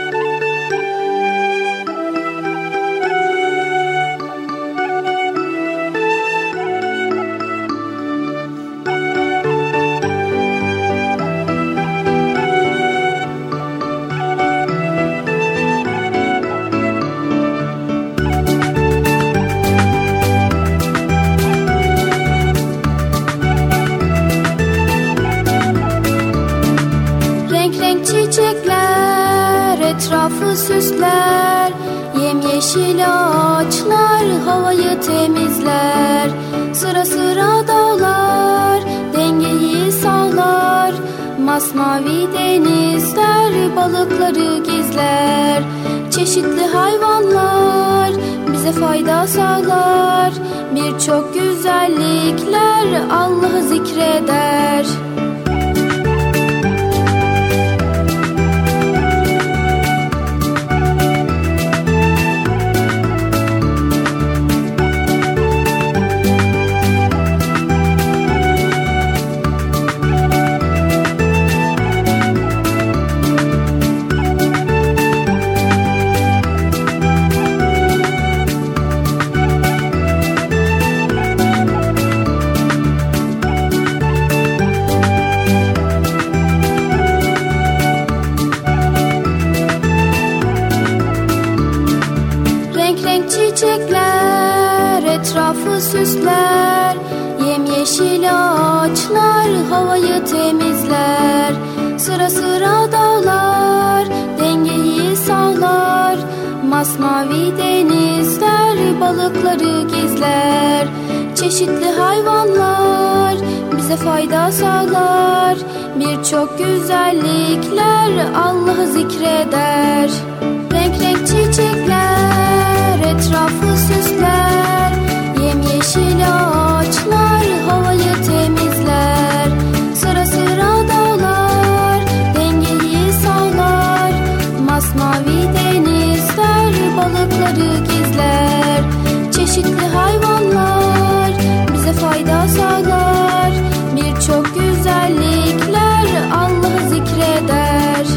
Etrafı süsler, yemyeşil ağaçlar havayı temizler. Sıra sıra dağlar dengeyi sağlar. Masmavi denizler balıkları gizler. Çeşitli hayvanlar bize fayda sağlar. Birçok güzellikler Allah'ı zikreder. Etrafı süsler, yemyeşil ağaçlar havayı temizler. Sıra sıra dağlar dengeyi sağlar. Masmavi denizler balıkları gizler. Çeşitli hayvanlar bize fayda sağlar. Birçok güzellikler Allah'ı zikreder. Renk renk çiçekler etrafı süsler. Yemyeşil ağaçlar havayı temizler. Sıra sıra dağlar dengeyi sağlar. Masmavi denizler balıkları gizler. Çeşitli hayvanlar bize fayda sağlar. Birçok güzellikler Allah'ı zikreder.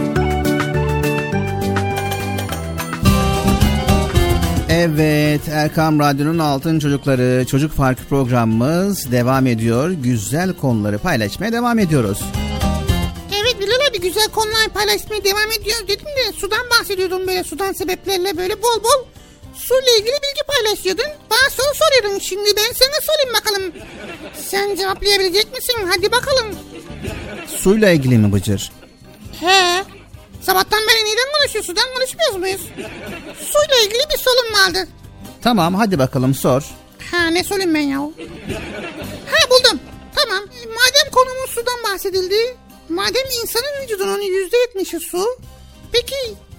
Evet, Erkam Radyo'nun Altın Çocukları Çocuk Parkı programımız devam ediyor. Güzel konuları paylaşmaya devam ediyoruz. Evet Bilal abi, güzel konular paylaşmaya devam ediyor dedim de sudan bahsediyordun, böyle sudan sebeplerle böyle bol bol suyla ilgili bilgi paylaşıyordun. Bana soru soruyordun, şimdi ben sana sorayım bakalım. Sen cevaplayabilecek misin? Hadi bakalım. Suyla ilgili mi Bıcır? He. Sabahtan beri neden konuşuyoruz? Sudan konuşmuyoruz muyuz? Suyla ilgili bir sorun vardı. Tamam, hadi bakalım sor. Ha, ne sorayım ben ya? Ha, buldum. Tamam. Madem konumuz sudan bahsedildi. Madem insanın vücudunun %70'i su. Peki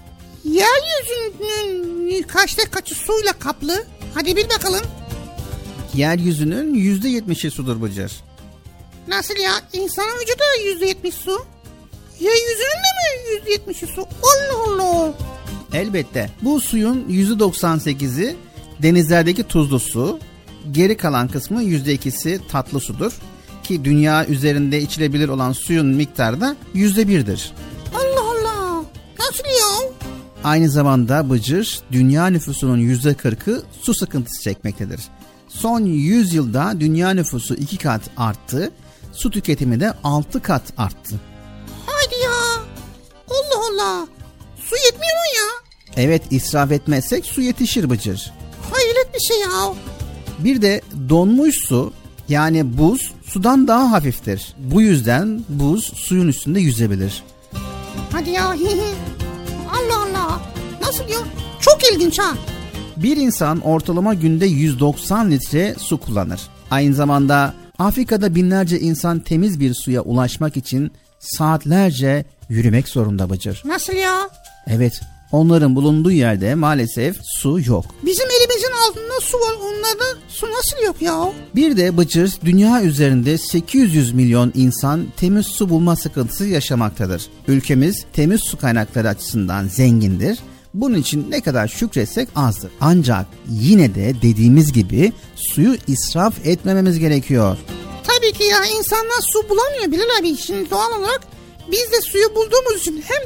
yeryüzünün kaçı suyla kaplı? Hadi bil bakalım. Yeryüzünün %70'i sudur Bıcır. Nasıl ya? İnsanın vücudu %70 su. Yeryüzünün de mi %70'i su? Allah Allah. Elbette. Bu suyun %98'i denizlerdeki tuzlu su. Geri kalan kısmı %2'si tatlı sudur. Ki dünya üzerinde içilebilir olan suyun miktarı da %1'dir. Allah Allah. Nasıl ya? Aynı zamanda Bıcır, dünya nüfusunun %40'ı su sıkıntısı çekmektedir. Son 100 yılda dünya nüfusu 2 kat arttı. Su tüketimi de 6 kat arttı. Haydi ya. Allah Allah. Su yetmiyor mu ya? Evet, israf etmezsek su yetişir Bıcır. Hayret bir şey ya. Bir de donmuş su, yani buz, sudan daha hafiftir. Bu yüzden buz suyun üstünde yüzebilir. Hadi ya. Allah Allah. Nasıl ya? Çok ilginç ha. Bir insan ortalama günde 190 litre su kullanır. Aynı zamanda Afrika'da binlerce insan temiz bir suya ulaşmak için saatlerce yürümek zorunda Bıcır. Nasıl ya? Evet, onların bulunduğu yerde maalesef su yok. Bizim elimizin altında su var, onlarda su nasıl yok ya? Bir de Bıcır, dünya üzerinde 800 milyon insan temiz su bulma sıkıntısı yaşamaktadır. Ülkemiz temiz su kaynakları açısından zengindir. Bunun için ne kadar şükretsek azdır. Ancak yine de dediğimiz gibi suyu israf etmememiz gerekiyor. Tabii ki ya, insanlar su bulamıyor Bilal abi. Şimdi doğal olarak biz de suyu bulduğumuz için hem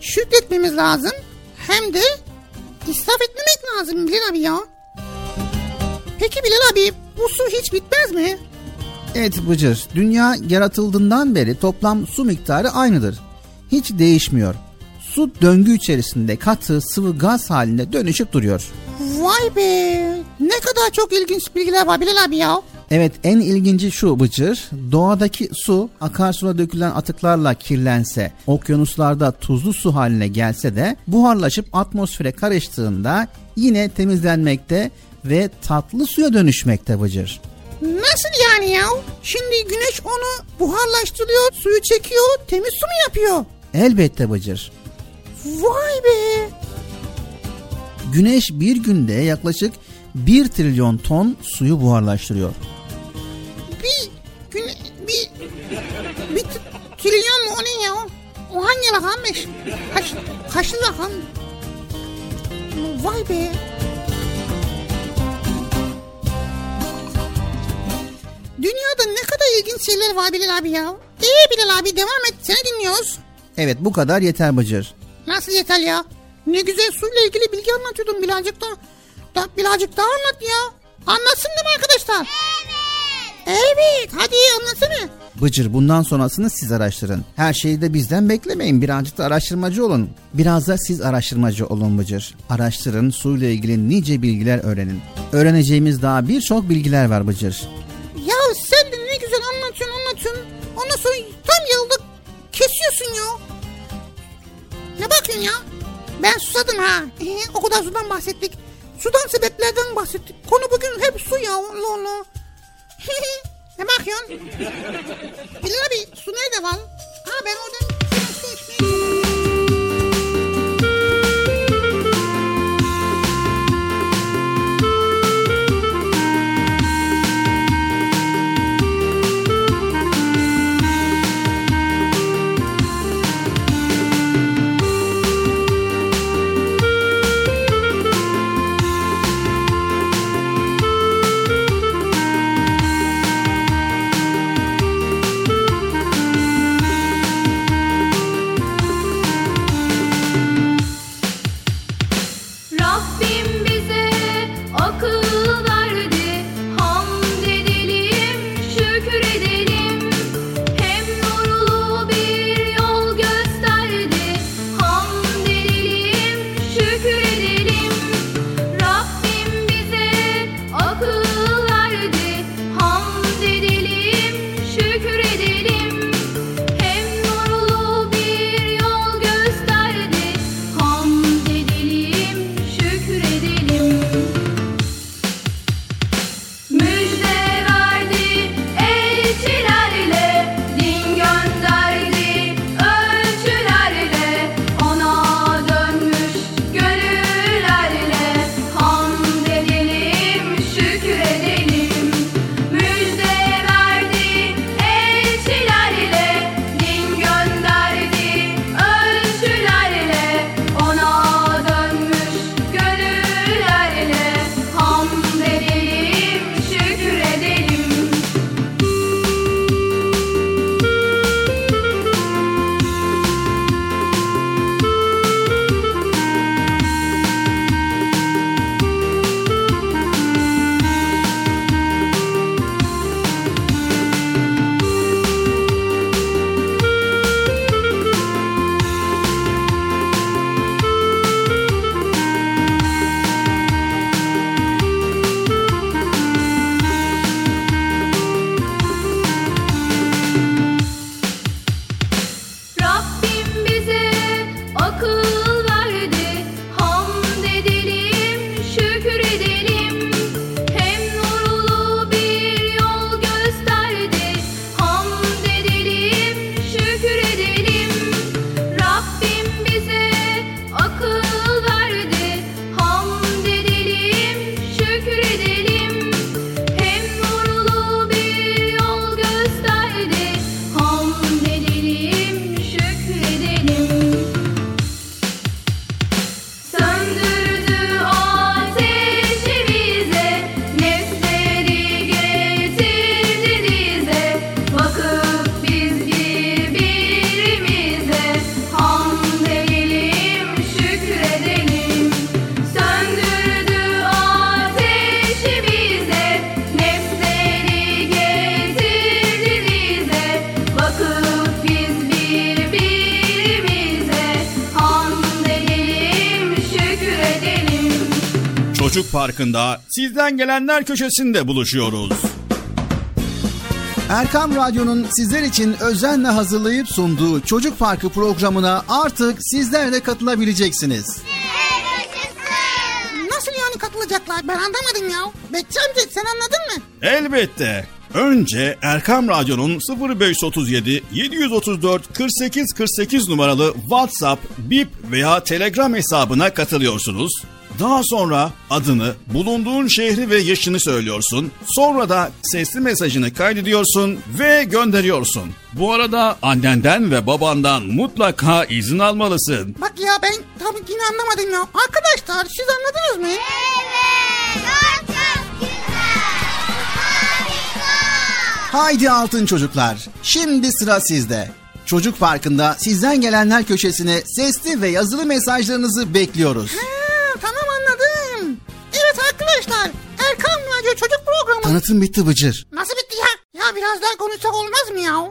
şükretmemiz lazım hem de israf etmemek lazım Bilal abi ya. Peki Bilal abi bu su hiç bitmez mi? Evet Bıcır, dünya yaratıldığından beri toplam su miktarı aynıdır. Hiç değişmiyor. Su döngü içerisinde katı sıvı gaz halinde dönüşüp duruyor. Vay be, ne kadar çok ilginç bilgiler var Bilal abi ya. Evet, en ilginci şu Bıcır, doğadaki su akarsuya dökülen atıklarla kirlense, okyanuslarda tuzlu su haline gelse de buharlaşıp atmosfere karıştığında yine temizlenmekte ve tatlı suya dönüşmekte Bıcır. Nasıl yani ya? Şimdi güneş onu buharlaştırıyor, suyu çekiyor, temiz su mu yapıyor? Elbette Bıcır. Vay be! Güneş bir günde yaklaşık 1 trilyon ton suyu buharlaştırıyor. Bir trilyon mu o ne ya? O hangi rakammış? Kaçlı rakam? Vay be! Dünyada ne kadar ilginç şeyler var Bilal abi ya. Bilal abi devam et, seni dinliyoruz. Evet, bu kadar yeter Bıcır. Nasıl yeter ya? Ne güzel suyla ilgili bilgi anlatıyordun, birazcık daha anlat ya. Anlatsın değil mi arkadaşlar? Evet, hadi anlatsana. Bıcır, bundan sonrasını siz araştırın. Her şeyi de bizden beklemeyin. Birazcık da araştırmacı olun. Biraz da siz araştırmacı olun Bıcır. Araştırın, suyla ilgili nice bilgiler öğrenin. Öğreneceğimiz daha birçok bilgiler var Bıcır. Ya sen de ne güzel anlatıyorsun. Ondan sonra tam yolda kesiyorsun ya. Ne bakıyorsun ya? Ben susadım ha. O kadar sudan bahsettik. Sudan sebeplerden bahsettik. Konu bugün hep su ya. Allah Allah. Ne bakıyorsun? Bilal abi su nerede var? Ha ben oradan su içmeye. Çocuk Parkı'nda sizden gelenler köşesinde buluşuyoruz. Erkam Radyo'nun sizler için özenle hazırlayıp sunduğu Çocuk Parkı programına artık sizler de katılabileceksiniz. Nasıl yani katılacaklar? Ben anlamadım ya. Bekçi amca sen anladın mı? Elbette. Önce Erkam Radyo'nun 0537 734 48 48 numaralı WhatsApp, Bip veya Telegram hesabına katılıyorsunuz. Daha sonra adını, bulunduğun şehri ve yaşını söylüyorsun. Sonra da sesli mesajını kaydediyorsun ve gönderiyorsun. Bu arada annenden ve babandan mutlaka izin almalısın. Bak ya ben tam yine anlamadım ya. Arkadaşlar siz anladınız mı? Haydi altın çocuklar, şimdi sıra sizde. Çocuk Parkı'nda sizden gelenler köşesine sesli ve yazılı mesajlarınızı bekliyoruz. Tamam anladım. Evet arkadaşlar, Erkam Radyo Çocuk Programı. Tanıtım bitti Bıcır. Nasıl bitti ya? Ya biraz daha konuşsak olmaz mı ya?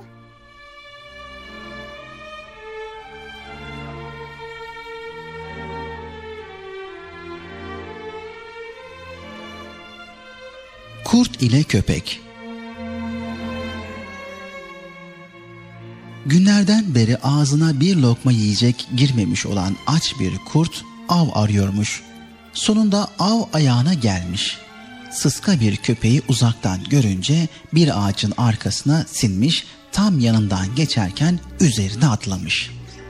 Kurt ile Köpek. Günlerden beri ağzına bir lokma yiyecek girmemiş olan aç bir kurt av arıyormuş. Sonunda av ayağına gelmiş. Sıska bir köpeği uzaktan görünce bir ağacın arkasına sinmiş, tam yanından geçerken üzerine atlamış.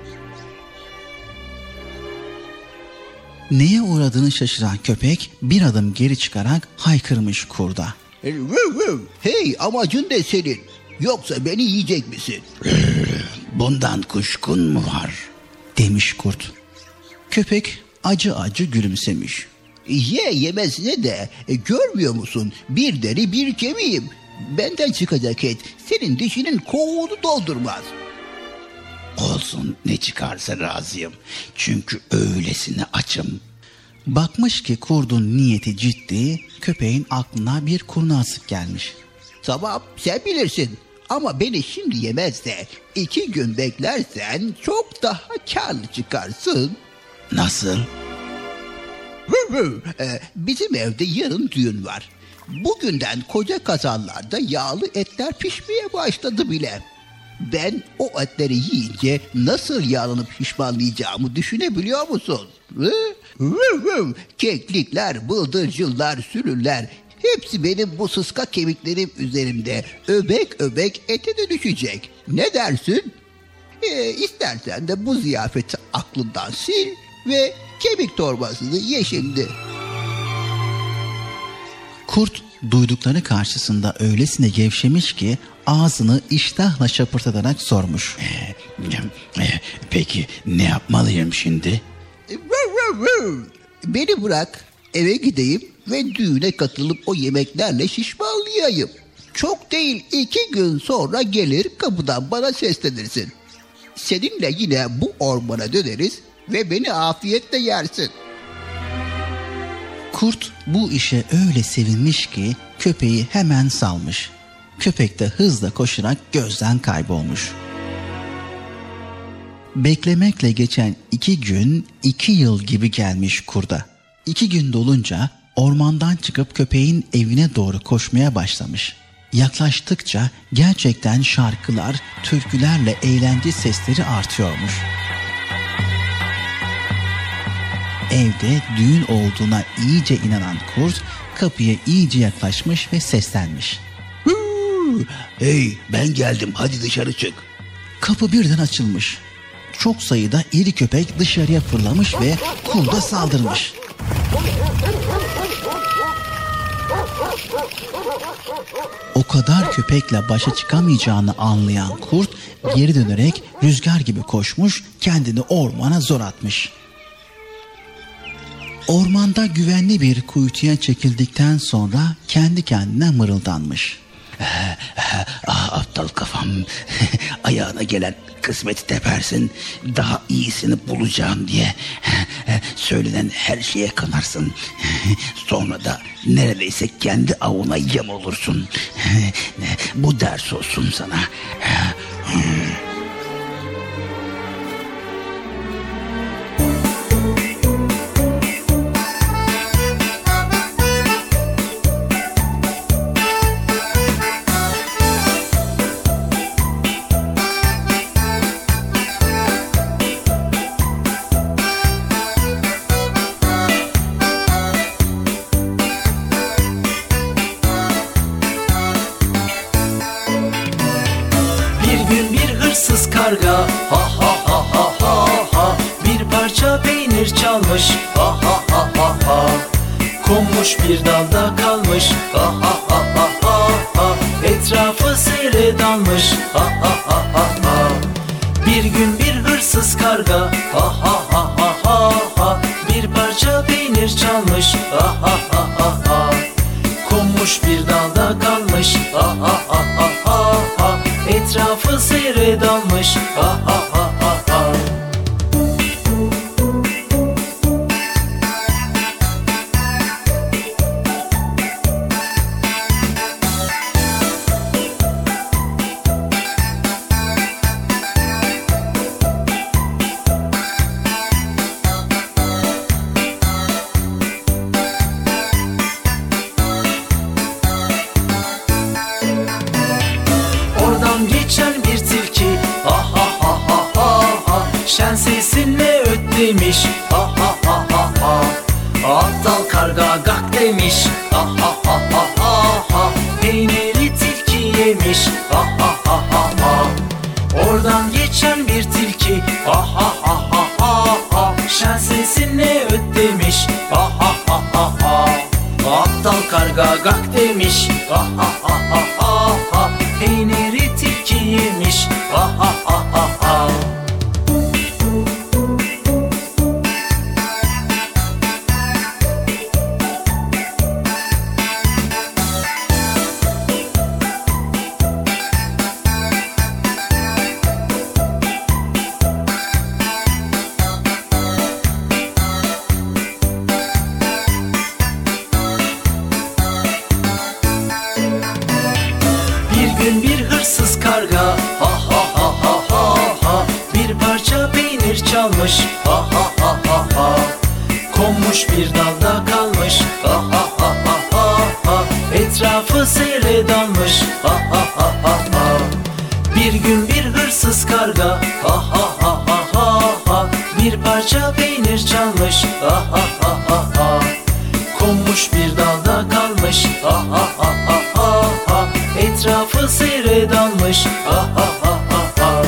Neye uğradığını şaşıran köpek bir adım geri çıkarak haykırmış kurda. Hey, amacın ne senin? Yoksa beni yiyecek misin? Bundan kuşkun mu var? Demiş kurt. Köpek acı acı gülümsemiş. Yemesine de görmüyor musun? Bir deri bir kemiğim. Benden çıkacak et senin dişinin kovuğunu doldurmaz. Olsun, ne çıkarsa razıyım. Çünkü öylesine açım. Bakmış ki kurdun niyeti ciddi, köpeğin aklına bir kurnazlık gelmiş. Tamam, sen bilirsin. Ama beni şimdi yemez de 2 gün beklersen çok daha karlı çıkarsın. Nasıl? Bizim evde yarın düğün var. Bugünden koca kazanlarda yağlı etler pişmeye başladı bile. Ben o etleri yiyince nasıl yağlanıp pişmanlayacağımı düşünebiliyor musun? Keklikler, bıldırcınlar, sülüller... Hepsi benim bu sıska kemiklerim üzerimde öbek öbek ete dönüşecek. Ne dersin? İstersen de bu ziyafeti aklından sil ve kemik torbasını ye şimdi. Kurt duydukları karşısında öylesine gevşemiş ki ağzını iştahla şapırtatarak sormuş. Peki ne yapmalıyım şimdi? Beni bırak, eve gideyim ve düğüne katılıp o yemeklerle şişmanlayayım. Çok değil 2 gün sonra gelir kapıdan bana seslenirsin. Seninle yine bu ormana döneriz ve beni afiyetle yersin. Kurt bu işe öyle sevinmiş ki köpeği hemen salmış. Köpek de hızla koşarak gözden kaybolmuş. Beklemekle geçen 2 gün 2 yıl gibi gelmiş kurda. 2 gün dolunca ormandan çıkıp köpeğin evine doğru koşmaya başlamış. Yaklaştıkça gerçekten şarkılar, türkülerle eğlence sesleri artıyormuş. Evde düğün olduğuna iyice inanan kurt kapıya iyice yaklaşmış ve seslenmiş. Hey, ben geldim, hadi dışarı çık. Kapı birden açılmış. Çok sayıda iri köpek dışarıya fırlamış ve kurda saldırmış. O kadar köpekle başa çıkamayacağını anlayan kurt geri dönerek rüzgar gibi koşmuş, kendini ormana zor atmış. Ormanda güvenli bir kuytuya çekildikten sonra kendi kendine mırıldanmış. Aptal kafam, ayağına gelen kısmeti tepersin, daha iyisini bulacağım diye söylenen her şeye kanarsın. Sonra da neredeyse kendi avına yem olursun. Bu ders olsun sana. karga, ha ha ha ha ha ha. Bir parça peynir çalmış, ha ha ha ha ha. Konmuş bir dalda kalmış, ha ha ha ha ha ha. Etrafı seyre dalmış, ha ha ha ha ha. Bir gün bir hırsız karga, ha ha ha ha ha ha. Bir parça peynir çalmış, ha ha ha ha ha. Konmuş bir dalda kalmış, ha ha ha ha ha ha. Etrafı seyre dalmış, ha ha ha ha ha. Sesinle öt demiş, ha ha ha ha ha. Aptal karga gak demiş, ha ha ha ha ha ha. Peyniri tilki yemiş, ha ha ha ha ha. Oradan geçen bir tilki, ha ha ha ha ha ha. Şen sesinle öt demiş, ha ha ha ha ha. Aptal karga gak demiş, ha ha ha ha ha ha. Peyniri tilki yemiş, ha ha ha ha ha. Çalmış, ha ha ha ha ha. Konmuş bir dalda kalmış, ha ha ha ha ha ha. Etrafı seyre dalmış, ha ha ha ha ha. Bir gün bir hırsız karga, ha ha ha ha ha ha. Bir parça peynir çalmış, ha ha ha ha ha. Konmuş bir dalda kalmış, ha ha ha ha ha ha. Etrafı seyre dalmış, ha ha ha ha ha.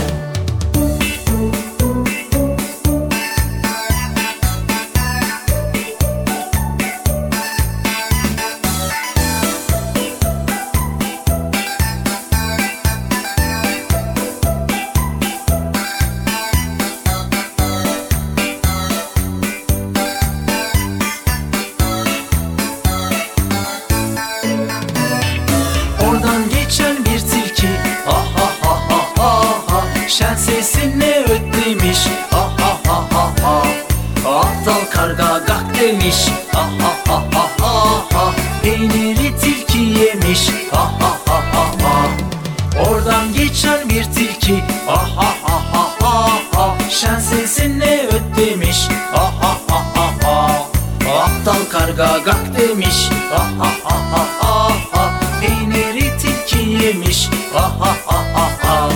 Sesinle öt demiş, ha ha ha ha ha. Aptal karga gak demiş, ha ha ha ha ha ha. Peyniri tilki yemiş, ha ha ha ha ha. Oradan geçen bir tilki, ha ha ha ha ha ha. Şen sesinle öt demiş, ha ha ha ha ha. Aptal karga gak demiş, ha ha ha ha ha ha. Peyniri tilki yemiş, ha ha ha ha ha.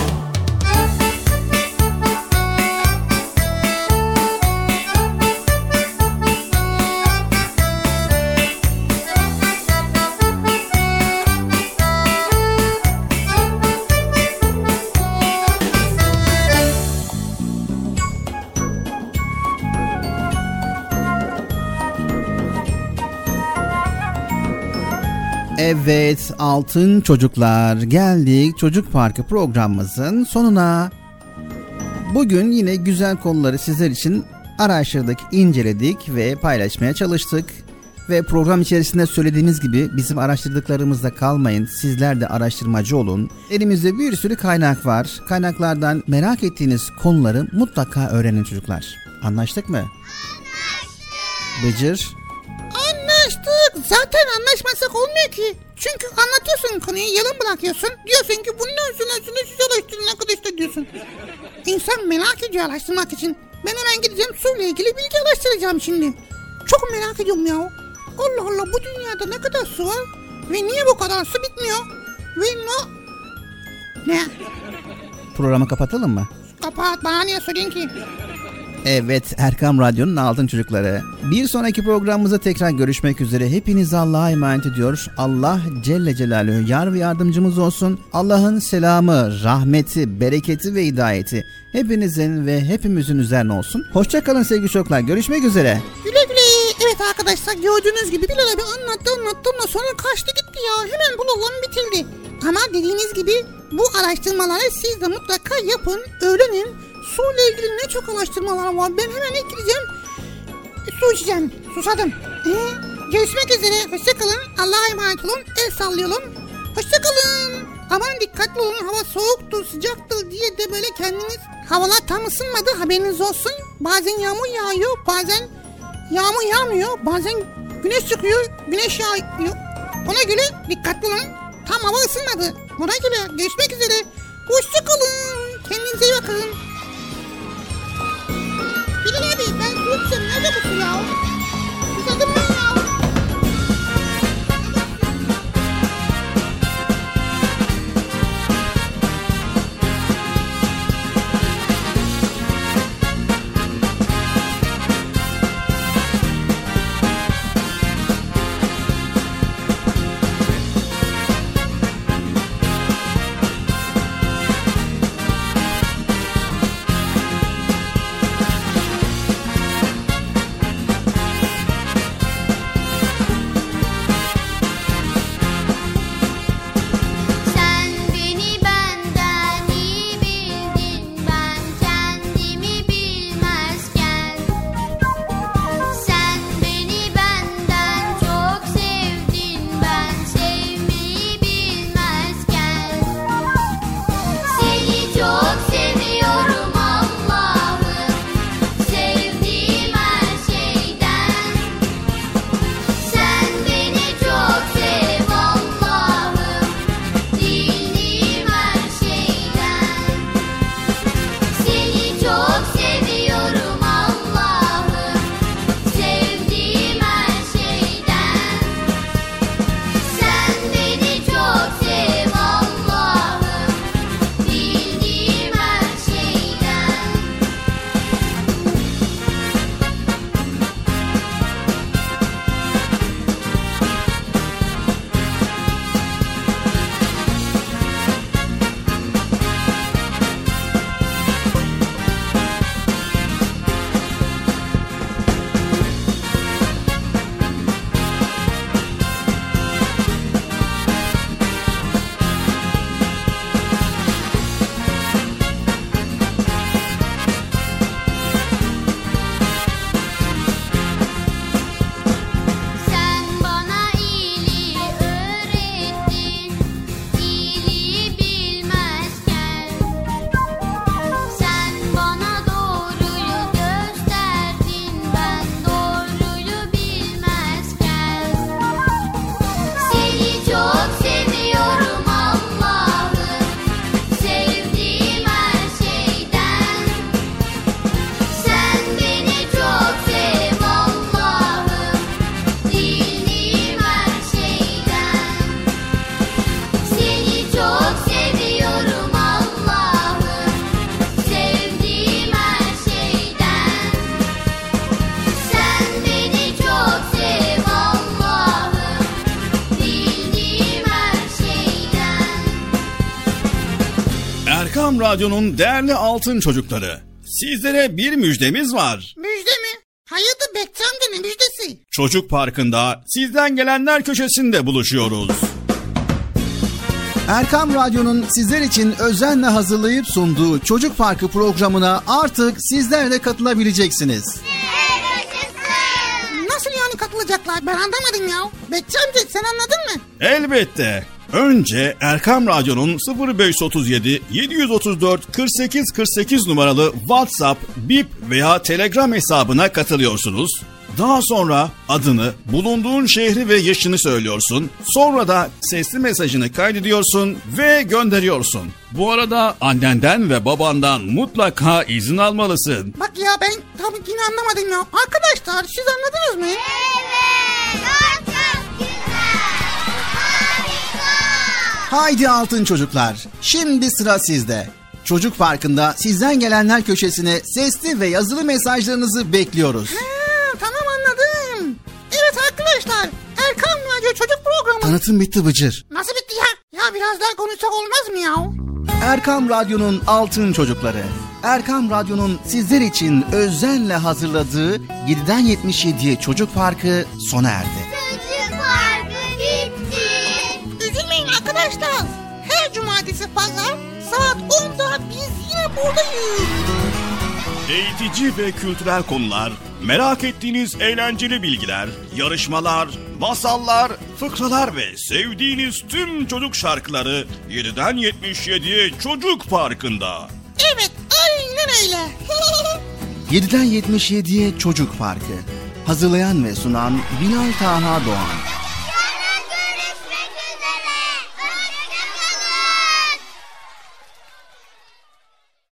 Evet, altın çocuklar, geldik Çocuk Parkı programımızın sonuna. Bugün yine güzel konuları sizler için araştırdık, inceledik ve paylaşmaya çalıştık. Ve program içerisinde söylediğimiz gibi bizim araştırdıklarımızda kalmayın, sizler de araştırmacı olun. Elimizde bir sürü kaynak var. Kaynaklardan merak ettiğiniz konuları mutlaka öğrenin çocuklar. Anlaştık mı? Anlaştık. Bıcır? Anlaştık. Zaten anlaşmasak olmuyor ki. Çünkü anlatıyorsun konuyu, yalan bırakıyorsun. Diyorsun ki bunun üstüne siz araştırın arkadaşlar diyorsun. İnsan merak ediyor araştırmak için. Ben hemen gideceğim suyla ilgili bilgi araştıracağım şimdi. Çok merak ediyorum ya. Allah Allah, bu dünyada ne kadar su var ve niye bu kadar su bitmiyor? Ve ne? Programı kapatalım mı? Kapat, bana niye söyledin ki? Evet, Erkam Radyo'nun altın çocukları. Bir sonraki programımızda tekrar görüşmek üzere. Hepinizi Allah'a emanet ediyor. Allah Celle Celaluhu yar ve yardımcımız olsun. Allah'ın selamı, rahmeti, bereketi ve hidayeti hepinizin ve hepimizin üzerine olsun. Hoşça kalın sevgili çocuklar. Görüşmek üzere. Güle güle. Evet arkadaşlar, gördüğünüz gibi Bilal abi anlattı da sonra kaçtı gitti ya. Hemen bulalım bitirdi. Ama dediğiniz gibi bu araştırmaları siz de mutlaka yapın, öğrenin. Su ile ilgili ne çok araştırmalar var. Ben hemen gideceğim. Su içeceğim. Susadım. Görüşmek üzere. Hoşçakalın. Allah'a emanet olun. El sallayalım. Hoşçakalın. Aman dikkatli olun. Hava soğuktur, sıcaktır diye de böyle kendiniz. Havalar tam ısınmadı. Haberiniz olsun. Bazen yağmur yağıyor. Bazen yağmur yağmıyor. Bazen güneş çıkıyor. Güneş yağıyor. Ona göre dikkatli olun. Tam hava ısınmadı. Ona göre görüşmek üzere. Hoşçakalın. Kendinize iyi bakın. Bilal abi ben su içeceğim. Nerede bu su ya? Susadım ben ya. Erkam Radyo'nun değerli altın çocukları, sizlere bir müjdemiz var. Müjde mi? Hayırdır Bekçi amca, ne müjdesi? Çocuk Parkı'nda sizden gelenler köşesinde buluşuyoruz. Erkam Radyo'nun sizler için özenle hazırlayıp sunduğu Çocuk Parkı programına artık sizler de katılabileceksiniz. Nasıl yani katılacaklar? Ben anlamadım ya. Bekçi amca sen anladın mı? Elbette. Önce Erkam Radyo'nun 0537 734 48 48 numaralı WhatsApp, Bip veya Telegram hesabına katılıyorsunuz. Daha sonra adını, bulunduğun şehri ve yaşını söylüyorsun. Sonra da sesli mesajını kaydediyorsun ve gönderiyorsun. Bu arada annenden ve babandan mutlaka izin almalısın. Bak ya ben tabii yine anlamadım ya. Arkadaşlar siz anladınız mı? Evet, çok güzel. Harika. Haydi altın çocuklar, şimdi sıra sizde. Çocuk Parkı'nda sizden gelenler köşesine sesli ve yazılı mesajlarınızı bekliyoruz. Tamam, anladım. Evet arkadaşlar, Erkam Radyo Çocuk Programı. Tanıtım bitti Bıcır. Nasıl bitti ya? Ya biraz daha konuşsak olmaz mı ya? Erkam Radyo'nun altın çocukları. Erkam Radyo'nun sizler için özenle hazırladığı 7'den 77'ye Çocuk Parkı sona erdi. Çocuk Parkı bitti. Üzülmeyin arkadaşlar. Her cumartesi pazar saat 10'da biz yine buradayız. Eğitici ve kültürel konular, merak ettiğiniz eğlenceli bilgiler, yarışmalar, masallar, fıkralar ve sevdiğiniz tüm çocuk şarkıları 7'den 77'ye Çocuk Parkı'nda. Evet, aynen öyle. 7'den 77'ye Çocuk Parkı. Hazırlayan ve sunan Bilal Taha Doğan.